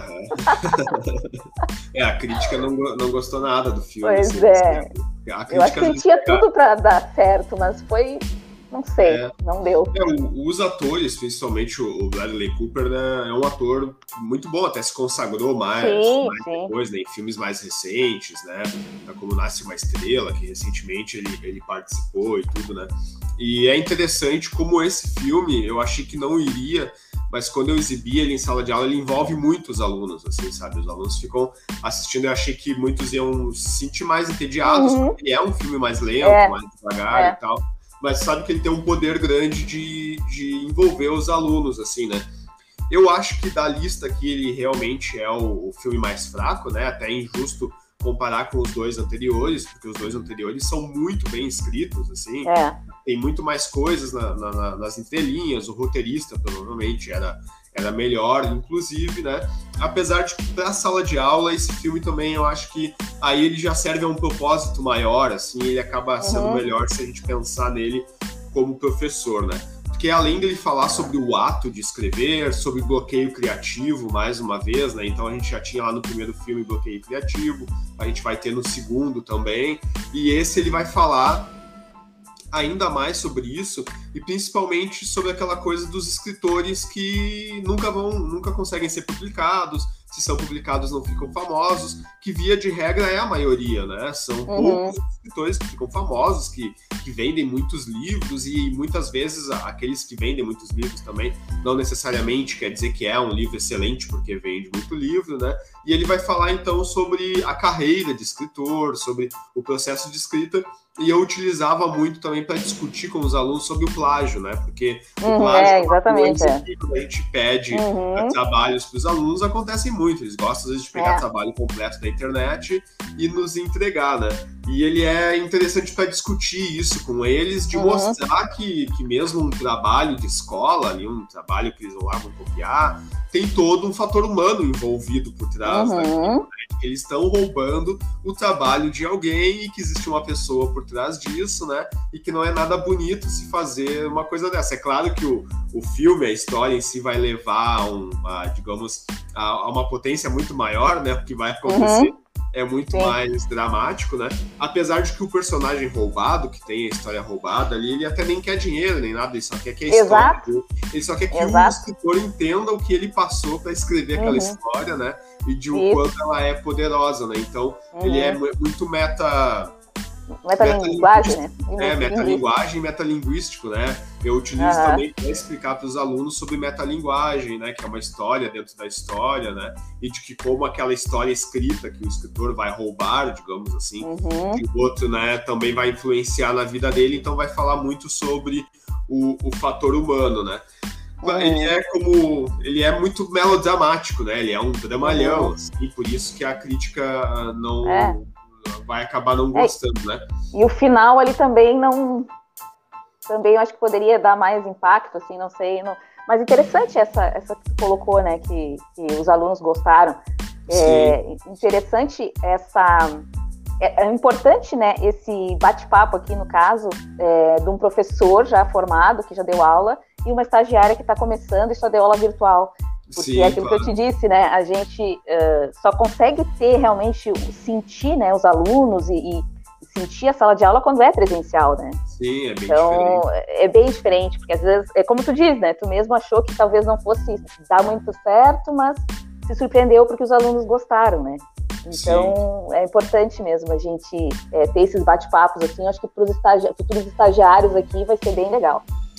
A crítica não gostou nada do filme.
Pois
assim,
é. Eu acho que ele tinha tudo para dar certo, mas foi... Não sei, não deu.
Os atores, principalmente o Bradley Cooper, né, é um ator muito bom, até se consagrou mais depois, né, em filmes mais recentes, né, como Nasce uma Estrela, que recentemente ele participou e tudo, né. E é interessante como esse filme, eu achei que não iria, mas quando eu exibi ele em sala de aula, ele envolve muitos alunos, assim, sabe? Os alunos ficam assistindo, eu achei que muitos iam se sentir mais entediados, porque é um filme mais lento, mais devagar e tal. Mas sabe que ele tem um poder grande de envolver os alunos, assim, né? Eu acho que da lista aqui ele realmente é o filme mais fraco, né? Até é injusto comparar com os dois anteriores, porque os dois anteriores são muito bem escritos, assim. Tem muito mais coisas nas entrelinhas, o roteirista provavelmente era melhor, inclusive, né? Apesar de que para a sala de aula, esse filme também, eu acho que aí ele já serve a um propósito maior, assim, ele acaba sendo melhor se a gente pensar nele como professor, né? Porque além dele falar sobre o ato de escrever, sobre bloqueio criativo, mais uma vez, né? Então a gente já tinha lá no primeiro filme bloqueio criativo, a gente vai ter no segundo também, e esse ele vai falar ainda mais sobre isso, e principalmente sobre aquela coisa dos escritores que nunca conseguem ser publicados, se são publicados não ficam famosos, que via de regra é a maioria, né? São poucos escritores que ficam famosos, que vendem muitos livros, e muitas vezes aqueles que vendem muitos livros também não necessariamente quer dizer que é um livro excelente, porque vende muito livro, né? E ele vai falar então sobre a carreira de escritor, sobre o processo de escrita, e eu utilizava muito também para discutir com os alunos sobre o plágio, né? Porque o plágio
exatamente,
quando a gente pede trabalhos para os alunos, acontecem muito. Eles gostam, às vezes, de pegar trabalho completo da internet e nos entregar, né? E ele é interessante para discutir isso com eles, de mostrar que mesmo um trabalho de escola, ali, um trabalho que eles vão lá vão copiar, tem todo um fator humano envolvido por trás daquilo, né? Eles estão roubando o trabalho de alguém e que existe uma pessoa por trás disso, né? E que não é nada bonito se fazer uma coisa dessa. É claro que o filme, a história em si vai levar a uma potência muito maior, né? O que vai acontecer é muito mais dramático, né? Apesar de que o personagem roubado, que tem a história roubada ali, ele até nem quer dinheiro, nem nada, ele só quer que a história... Ele só quer que o escritor entenda o que ele passou para escrever aquela história, né? E de o quanto ela é poderosa, né? Então, ele é muito
metalinguagem, né?
Metalinguagem e metalinguístico, né? Eu utilizo também para explicar para os alunos sobre metalinguagem, né? Que é uma história dentro da história, né? E de que como aquela história escrita que o escritor vai roubar, digamos assim, que o outro, né, também vai influenciar na vida dele, então vai falar muito sobre o fator humano, né? Ele é muito melodramático, né? Ele é um dramalhão, assim, e por isso que a crítica não vai acabar não gostando, né?
E o final ali também também eu acho que poderia dar mais impacto, assim, não sei, mas interessante essa que tu colocou, né, que os alunos gostaram. Interessante é importante, né, esse bate-papo aqui, no caso, de um professor já formado, que já deu aula, e uma estagiária que está começando e só deu aula virtual. Porque é aquilo que eu te disse, né, a gente só consegue ter realmente, sentir, né, os alunos e sentir a sala de aula quando é presencial, né?
Sim, é bem diferente.
Então, é bem diferente, porque às vezes, é como tu diz, né, tu mesmo achou que talvez não fosse dar muito certo, mas se surpreendeu porque os alunos gostaram, né? Então, é importante mesmo a gente ter esses bate-papos, assim, acho que para os futuros estagiários aqui vai ser bem legal.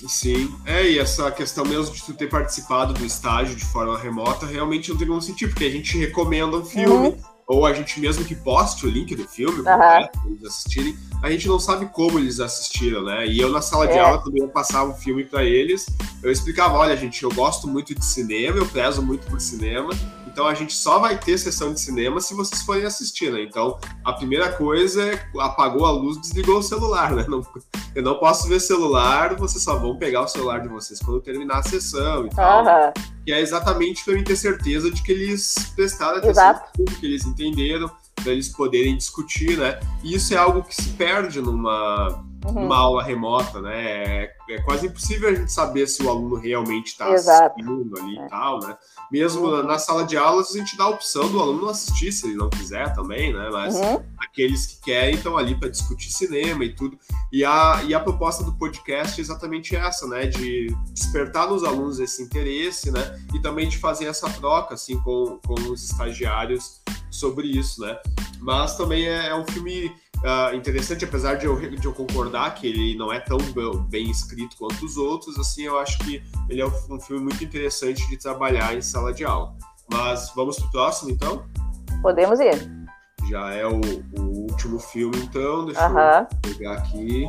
Sim, e essa questão mesmo de tu ter participado do estágio de forma remota realmente não tem como sentir, porque a gente recomenda um filme, ou a gente mesmo que poste o link do filme, para eles assistirem, a gente não sabe como eles assistiram, né? E eu na sala de aula também eu passava um filme para eles, eu explicava, olha gente, eu gosto muito de cinema, eu prezo muito por cinema, então a gente só vai ter sessão de cinema se vocês forem assistir, né? Então a primeira coisa é apagou a luz, desligou o celular, né? Eu não posso ver celular, vocês só vão pegar o celular de vocês quando terminar a sessão e tal. Que é exatamente para mim ter certeza de que eles prestaram atenção em tudo, que eles entenderam, para eles poderem discutir, né? E isso é algo que se perde numa aula remota, né? É quase impossível a gente saber se o aluno realmente está assistindo ali e tal, né? Mesmo na sala de aulas, a gente dá a opção do aluno assistir, se ele não quiser também, né? Mas aqueles que querem estão ali para discutir cinema e tudo. E a proposta do podcast é exatamente essa, né? De despertar nos alunos esse interesse, né? E também de fazer essa troca, assim, com os estagiários sobre isso, né? Mas também é um filme interessante, apesar de eu concordar que ele não é tão bem escrito quanto os outros, assim, eu acho que ele é um filme muito interessante de trabalhar em sala de aula. Mas vamos pro próximo, então?
Podemos ir.
Já é o último filme, então, deixa eu pegar aqui.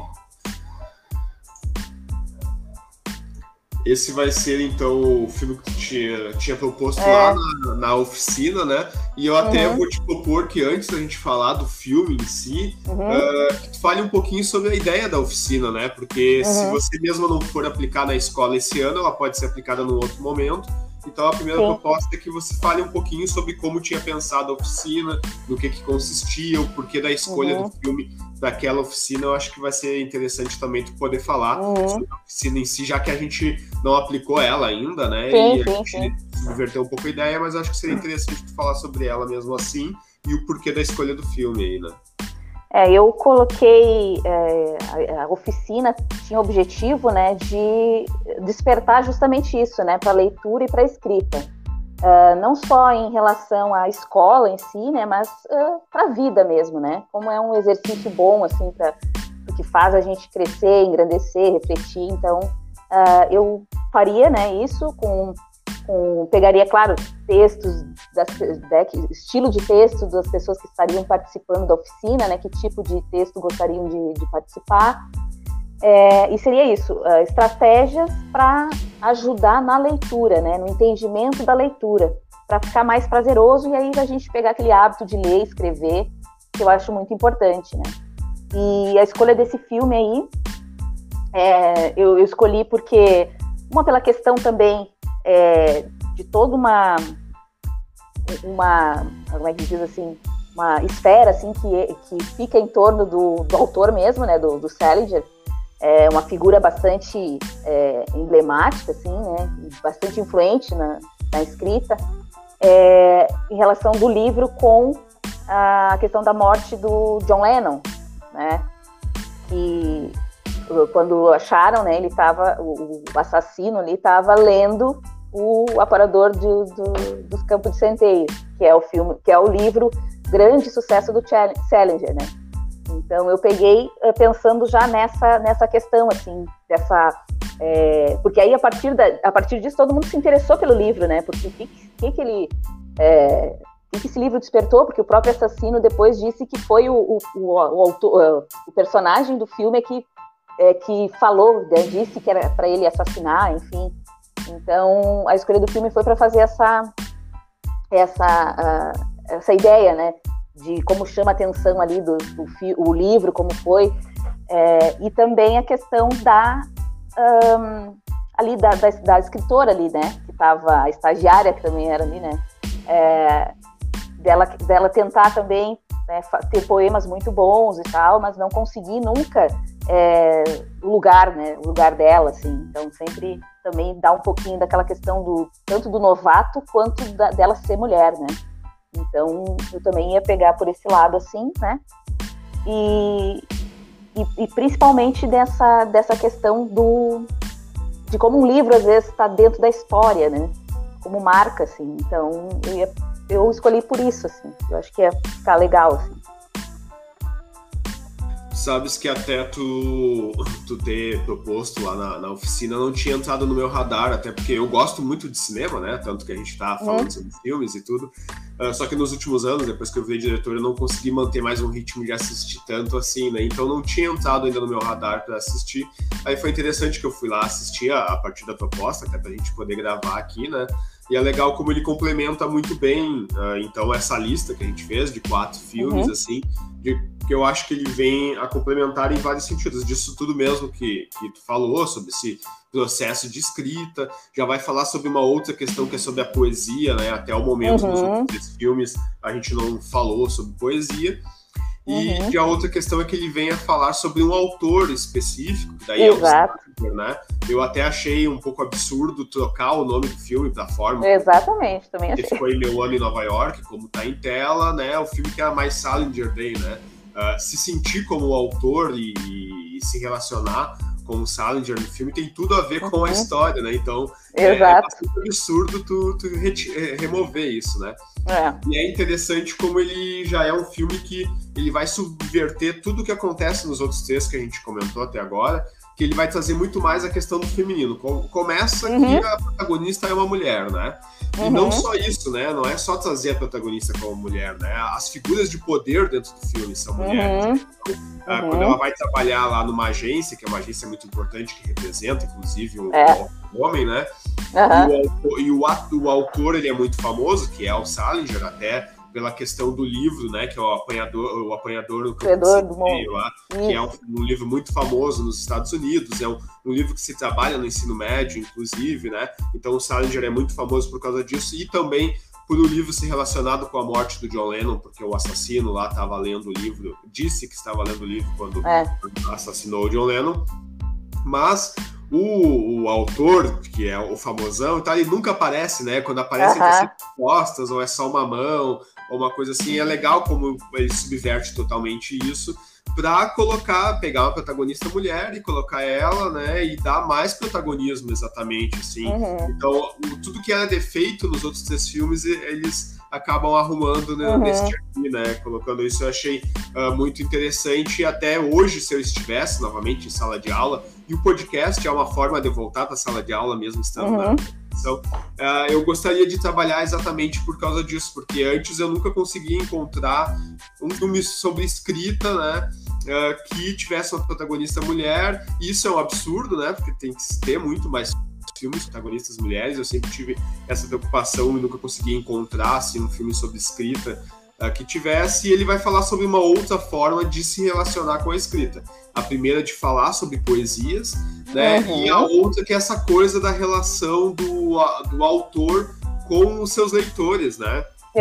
Esse vai ser, então, o filme que tu tinha proposto lá na oficina, né? E eu até vou te propor que antes da gente falar do filme em si, que tu fale um pouquinho sobre a ideia da oficina, né? Porque se você mesmo não for aplicar na escola esse ano, ela pode ser aplicada num outro momento. Então, a primeira proposta é que você fale um pouquinho sobre como tinha pensado a oficina, no que consistia, o porquê da escolha do filme daquela oficina. Eu acho que vai ser interessante também tu poder falar sobre a oficina em si, já que a gente não aplicou ela ainda, né? A gente subverteu um pouco a ideia, mas eu acho que seria interessante tu falar sobre ela mesmo assim e o porquê da escolha do filme aí, né?
Eu coloquei, a oficina tinha o objetivo, né, de despertar justamente isso, né, para a leitura e para a escrita. Não só em relação à escola em si, né, mas para a vida mesmo, né, como é um exercício bom, assim, que faz a gente crescer, engrandecer, refletir. Então, eu faria, né, isso pegaria, claro, textos, estilo de texto das pessoas que estariam participando da oficina, né, que tipo de texto gostariam de participar, e seria isso, estratégias para ajudar na leitura, né, no entendimento da leitura, para ficar mais prazeroso, e aí a gente pegar aquele hábito de ler, escrever, que eu acho muito importante, né. E a escolha desse filme aí, eu escolhi porque, pela questão também de toda uma como é que diz assim, uma esfera assim que fica em torno do autor mesmo, né, do Salinger, uma figura bastante emblemática, assim, né, bastante influente na escrita, em relação do livro com a questão da morte do John Lennon, né, que quando acharam, né, o assassino ali estava lendo o Aparador dos Campos de Centeio, que é o filme, que é o livro grande sucesso do Salinger, né? Então eu peguei pensando já nessa questão, assim, porque aí a partir disso todo mundo se interessou pelo livro, né? Porque que esse livro despertou, porque o próprio assassino depois disse que foi o autor, o personagem do filme que falou, né, disse que era para ele assassinar, enfim. Então, a escolha do filme foi para fazer essa ideia, né, de como chama a atenção ali o livro, como foi, e também a questão da escritora ali, né, que estava, a estagiária que também era ali, né, dela tentar também, né, ter poemas muito bons e tal, mas não conseguir nunca o lugar dela, assim. Então sempre também dá um pouquinho daquela questão tanto do novato quanto dela ser mulher, né? Então eu também ia pegar por esse lado, assim, né? E principalmente dessa questão de como um livro às vezes está dentro da história, né? Como marca, assim. Então eu escolhi por isso, assim. Eu acho que ia ficar legal, assim.
Sabes que até tu ter proposto lá na oficina não tinha entrado no meu radar, até porque eu gosto muito de cinema, né? Tanto que a gente tá falando sobre filmes e tudo. Só que nos últimos anos, depois que eu virei diretor, eu não consegui manter mais um ritmo de assistir tanto assim, né? Então não tinha entrado ainda no meu radar para assistir. Aí foi interessante que eu fui lá assistir a partir da proposta, até pra gente poder gravar aqui, né? E é legal como ele complementa muito bem, então, essa lista que a gente fez de 4 filmes, assim, que eu acho que ele vem a complementar em vários sentidos. Disso tudo mesmo que tu falou, sobre esse processo de escrita. Já vai falar sobre uma outra questão que é sobre a poesia, né? Até o momento dos outros filmes a gente não falou sobre poesia. E que a outra questão é que ele vem a falar sobre um autor específico, daí
Exato.
É o né? Eu até achei um pouco absurdo trocar o nome do filme da forma.
Exatamente, também achei.
Que foi Meu Ano em Nova York, como tá em tela, né? O filme que é mais Salinger Day, né? Se sentir como autor e se relacionar com o Salinger no filme tem tudo a ver com a história, né? Então, é bastante absurdo tu remover isso, né? E é interessante como ele já é um filme que ele vai subverter tudo o que acontece nos outros textos que a gente comentou até agora, que ele vai trazer muito mais a questão do feminino. Começa que a protagonista é uma mulher, né? E não só isso, né? Não é só trazer a protagonista como mulher, né? As figuras de poder dentro do filme são mulheres. Então, quando ela vai trabalhar lá numa agência, que é uma agência muito importante, que representa, inclusive, um homem, né? E o autor, ele é muito famoso, que é o Salinger, até pela questão do livro, né, que é o Apanhador no Campo do Meio, lá, que é um livro muito famoso nos Estados Unidos, é um livro que se trabalha no ensino médio, inclusive, né, então o Salinger é muito famoso por causa disso, e também por o livro ser relacionado com a morte do John Lennon, porque o assassino lá estava lendo o livro, disse que estava lendo o livro quando assassinou o John Lennon, mas o autor, que é o famosão, tá, ele nunca aparece, né? Quando aparece, ele tá sempre costas, ou é só uma mão, ou uma coisa assim. É legal como ele subverte totalmente isso pra pegar uma protagonista mulher e colocar ela, né? E dar mais protagonismo, exatamente, assim. Então, tudo que era defeito nos outros 3 filmes, eles acabam arrumando, né, nesse aqui, né? Colocando isso, eu achei muito interessante. E até hoje, se eu estivesse novamente em sala de aula, e o podcast é uma forma de eu voltar para a sala de aula mesmo estando na profissão, eu gostaria de trabalhar exatamente por causa disso, porque antes eu nunca conseguia encontrar um filme sobre escrita, né, que tivesse uma protagonista mulher. Isso é um absurdo, né, porque tem que ter muito mais filmes protagonistas mulheres. Eu sempre tive essa preocupação e nunca consegui encontrar assim, um filme sobre escrita que tivesse, e ele vai falar sobre uma outra forma de se relacionar com a escrita. A primeira de falar sobre poesias, né? E a outra que é essa coisa da relação do autor com os seus leitores, né?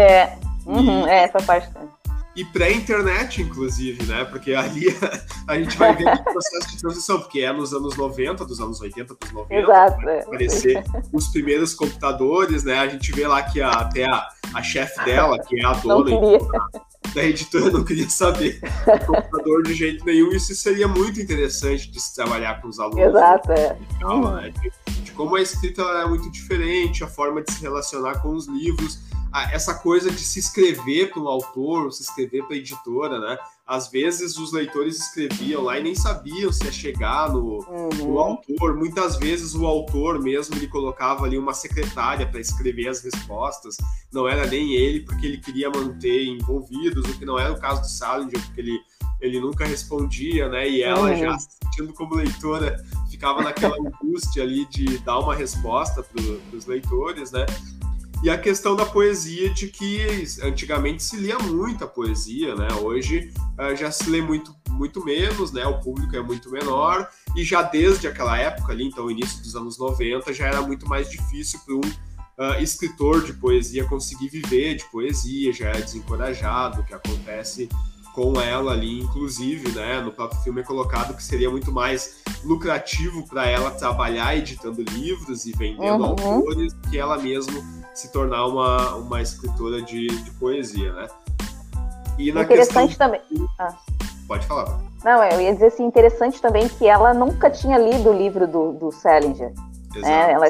Essa parte também.
E pré-internet, inclusive, né? Porque ali a gente vai ver o processo de transição, porque é nos anos 90, dos anos 80 para os 90,
Exato,
vai aparecer os primeiros computadores, né? A gente vê lá que até a chefe dela, que é a dona da editora, não queria saber do computador de jeito nenhum. Isso seria muito interessante de se trabalhar com os alunos.
Exato,
né? De como a escrita é muito diferente, a forma de se relacionar com os livros, essa coisa de se escrever para um autor, se escrever para a editora, né? Às vezes os leitores escreviam lá e nem sabiam se ia chegar no autor. Muitas vezes o autor mesmo, ele colocava ali uma secretária para escrever as respostas. Não era nem ele, porque ele queria manter envolvidos, o que não era o caso do Salinger, porque ele nunca respondia, né? E ela já se sentindo como leitora, ficava naquela angústia ali de dar uma resposta para os leitores, né? E a questão da poesia, de que antigamente se lia muita poesia, né? Hoje já se lê muito, muito menos, né? O público é muito menor, e já desde aquela época ali, então início dos anos 90, já era muito mais difícil para um escritor de poesia conseguir viver de poesia, já é desencorajado, o que acontece com ela ali, inclusive, né? No próprio filme é colocado que seria muito mais lucrativo para ela trabalhar editando livros e vendendo autores, que ela mesma se tornar uma escritora de poesia, né? E na
interessante também.
Pode falar.
Não, eu ia dizer assim, interessante também que ela nunca tinha lido o livro do Salinger. Ela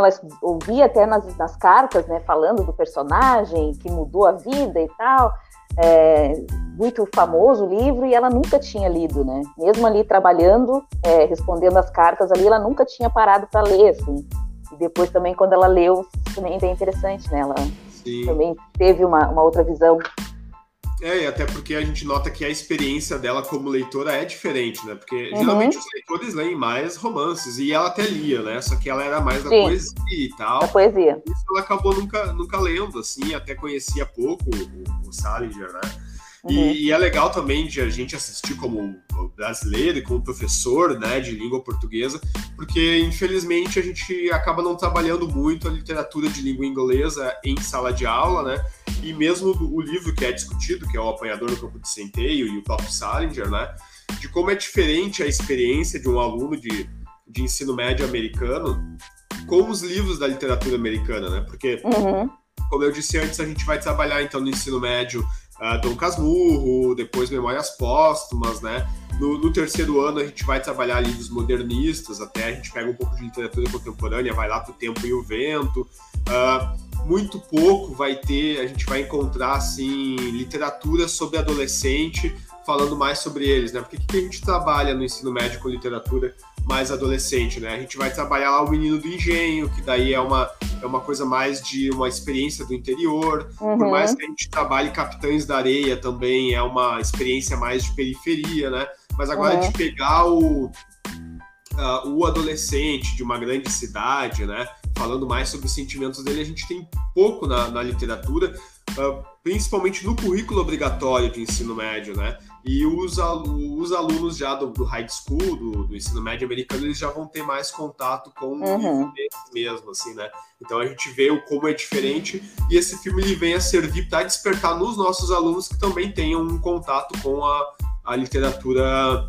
ouvia até nas cartas, né, falando do personagem que mudou a vida e tal, muito famoso o livro, e ela nunca tinha lido, né? Mesmo ali trabalhando, respondendo as cartas ali, ela nunca tinha parado para ler, assim. E depois também, quando ela leu, também é bem interessante, né? Ela também teve uma outra visão.
E até porque a gente nota que a experiência dela como leitora é diferente, né? Porque geralmente os leitores leem mais romances, e ela até lia, né? Só que ela era mais da poesia e tal.
Da poesia.
Isso ela acabou nunca lendo, assim, até conhecia pouco o Salinger, né? E é legal também de a gente assistir como brasileiro e como professor, né, de língua portuguesa, porque infelizmente a gente acaba não trabalhando muito a literatura de língua inglesa em sala de aula, né? E mesmo o livro que é discutido, que é O Apanhador no Campo de Centeio e o próprio Salinger, né, de como é diferente a experiência de um aluno de ensino médio americano com os livros da literatura americana, né? Porque, como eu disse antes, a gente vai trabalhar então no ensino médio Dom Casmurro, depois Memórias Póstumas, né? No terceiro ano a gente vai trabalhar livros modernistas, até a gente pega um pouco de literatura contemporânea, vai lá para O Tempo e o Vento. Muito pouco a gente vai encontrar assim, literatura sobre adolescente, falando mais sobre eles, né? Porque o que a gente trabalha no ensino médio com literatura mais adolescente, né? A gente vai trabalhar lá o Menino do Engenho, que daí é uma coisa mais de uma experiência do interior. Por mais que a gente trabalhe Capitães da Areia também, é uma experiência mais de periferia, né? Mas agora de pegar o adolescente de uma grande cidade, né? Falando mais sobre os sentimentos dele, a gente tem pouco na literatura, principalmente no currículo obrigatório de ensino médio, né? E os alunos já do high school, do ensino médio americano, eles já vão ter mais contato com o livro mesmo, assim, né? Então a gente vê como é diferente, e esse filme ele vem a servir para despertar nos nossos alunos que também tenham um contato com a literatura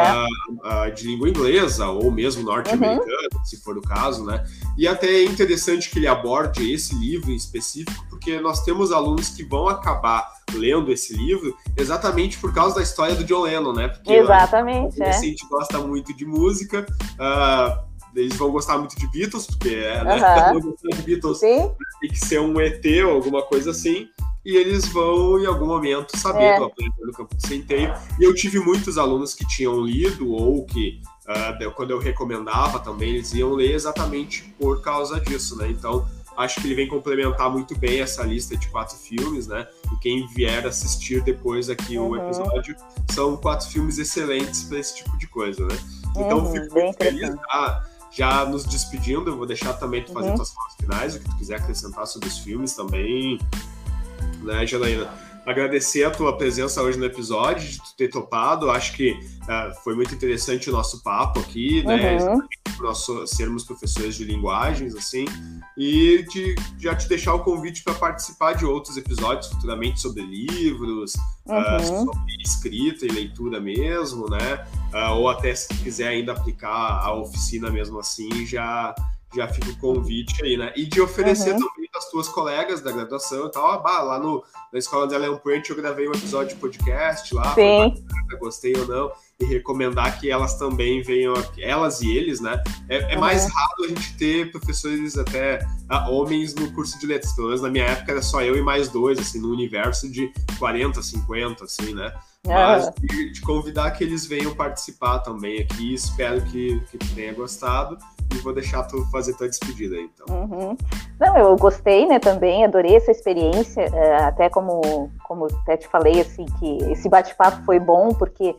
de língua inglesa, ou mesmo norte-americana, se for o caso, né? E até é interessante que ele aborde esse livro em específico, porque nós temos alunos que vão acabar lendo esse livro exatamente por causa da história do John Lennon, né? Porque
exatamente,
a gente gosta muito de música, eles vão gostar muito de Beatles, porque né? De Beatles tem que ser um ET ou alguma coisa assim, e eles vão, em algum momento, saber do Apanhador no Campo de Centeio. E eu tive muitos alunos que tinham lido, ou que, quando eu recomendava também, eles iam ler exatamente por causa disso, né? Então, acho que ele vem complementar muito bem essa lista de 4 filmes, né? E quem vier assistir depois aqui o episódio, são 4 filmes excelentes para esse tipo de coisa, né? Então, fico muito feliz, já nos despedindo, eu vou deixar também tu fazer tuas falas finais, o que tu quiser acrescentar sobre os filmes também, né, Janaína? Agradecer a tua presença hoje no episódio, de tu ter topado. Acho que foi muito interessante o nosso papo aqui, né? Por nós sermos professores de linguagens, assim, e de já te deixar o convite para participar de outros episódios futuramente sobre livros, sobre escrita e leitura mesmo, né? Ou até se tu quiser ainda aplicar a oficina mesmo assim, já fica o convite aí, né? E de oferecer também às tuas colegas da graduação e tal. Lá na Escola de Leon Puente eu gravei um episódio de podcast lá, gostei ou não, e recomendar que elas também venham aqui, elas e eles, né? É mais raro a gente ter professores até homens no curso de letras, pelo menos na minha época era só eu e mais 2, assim, no universo de 40, 50, assim, né? Mas de convidar que eles venham participar também aqui, espero que tu tenha gostado, e vou deixar tu fazer tua despedida aí, então.
Não, eu gostei, né, também, adorei essa experiência, até como até te falei, assim, que esse bate-papo foi bom, porque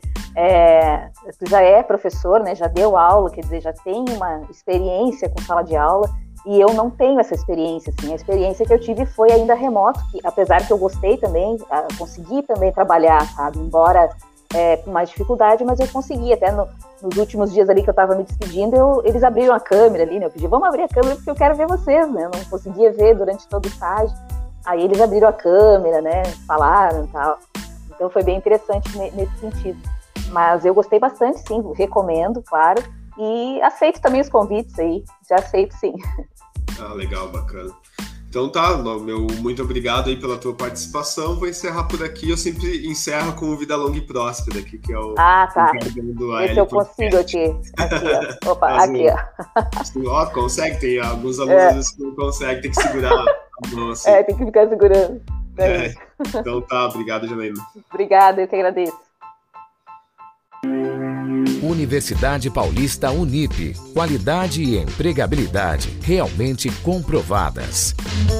tu já é professor, né, já deu aula, quer dizer, já tem uma experiência com sala de aula, e eu não tenho essa experiência, assim, a experiência que eu tive foi ainda remoto, que, apesar que eu gostei também, consegui também trabalhar, sabe, embora com mais dificuldade, mas eu consegui, até nos últimos dias ali que eu estava me despedindo, eles abriram a câmera ali, né, eu pedi, vamos abrir a câmera porque eu quero ver vocês, né, eu não conseguia ver durante todo o estágio, aí eles abriram a câmera, né, falaram e tal, então foi bem interessante nesse sentido, mas eu gostei bastante, sim, recomendo, claro, e aceito também os convites aí, já aceito sim.
Legal, bacana. Então tá, meu muito obrigado aí pela tua participação. Vou encerrar por aqui. Eu sempre encerro com o Vida Longa e Próspera aqui, que é o
tá.
Do
esse eu consigo aqui ó. Opa, aqui,
ó. Consegue, tem alguns alunos às vezes que não conseguem, tem que segurar a mão assim.
Tem que ficar segurando.
Então tá, obrigado, Janaína.
Obrigada, eu que agradeço.
Universidade Paulista Unip. Qualidade e empregabilidade realmente comprovadas.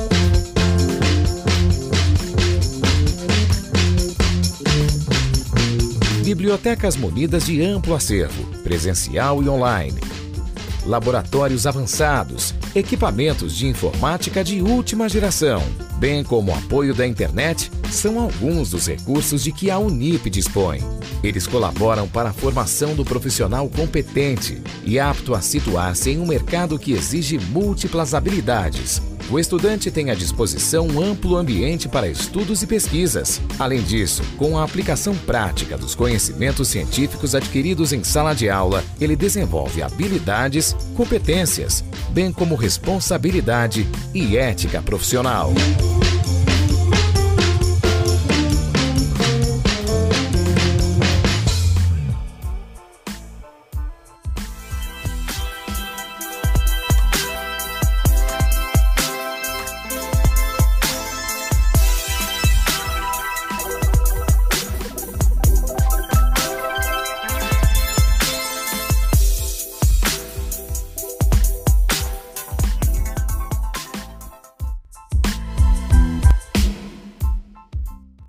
Bibliotecas munidas de amplo acervo, presencial e online. Laboratórios avançados, equipamentos de informática de última geração, bem como o apoio da internet, são alguns dos recursos de que a Unip dispõe. Eles colaboram para a formação do profissional competente e apto a situar-se em um mercado que exige múltiplas habilidades. O estudante tem à disposição um amplo ambiente para estudos e pesquisas. Além disso, com a aplicação prática dos conhecimentos científicos adquiridos em sala de aula, ele desenvolve habilidades, competências, bem como responsabilidade e ética profissional.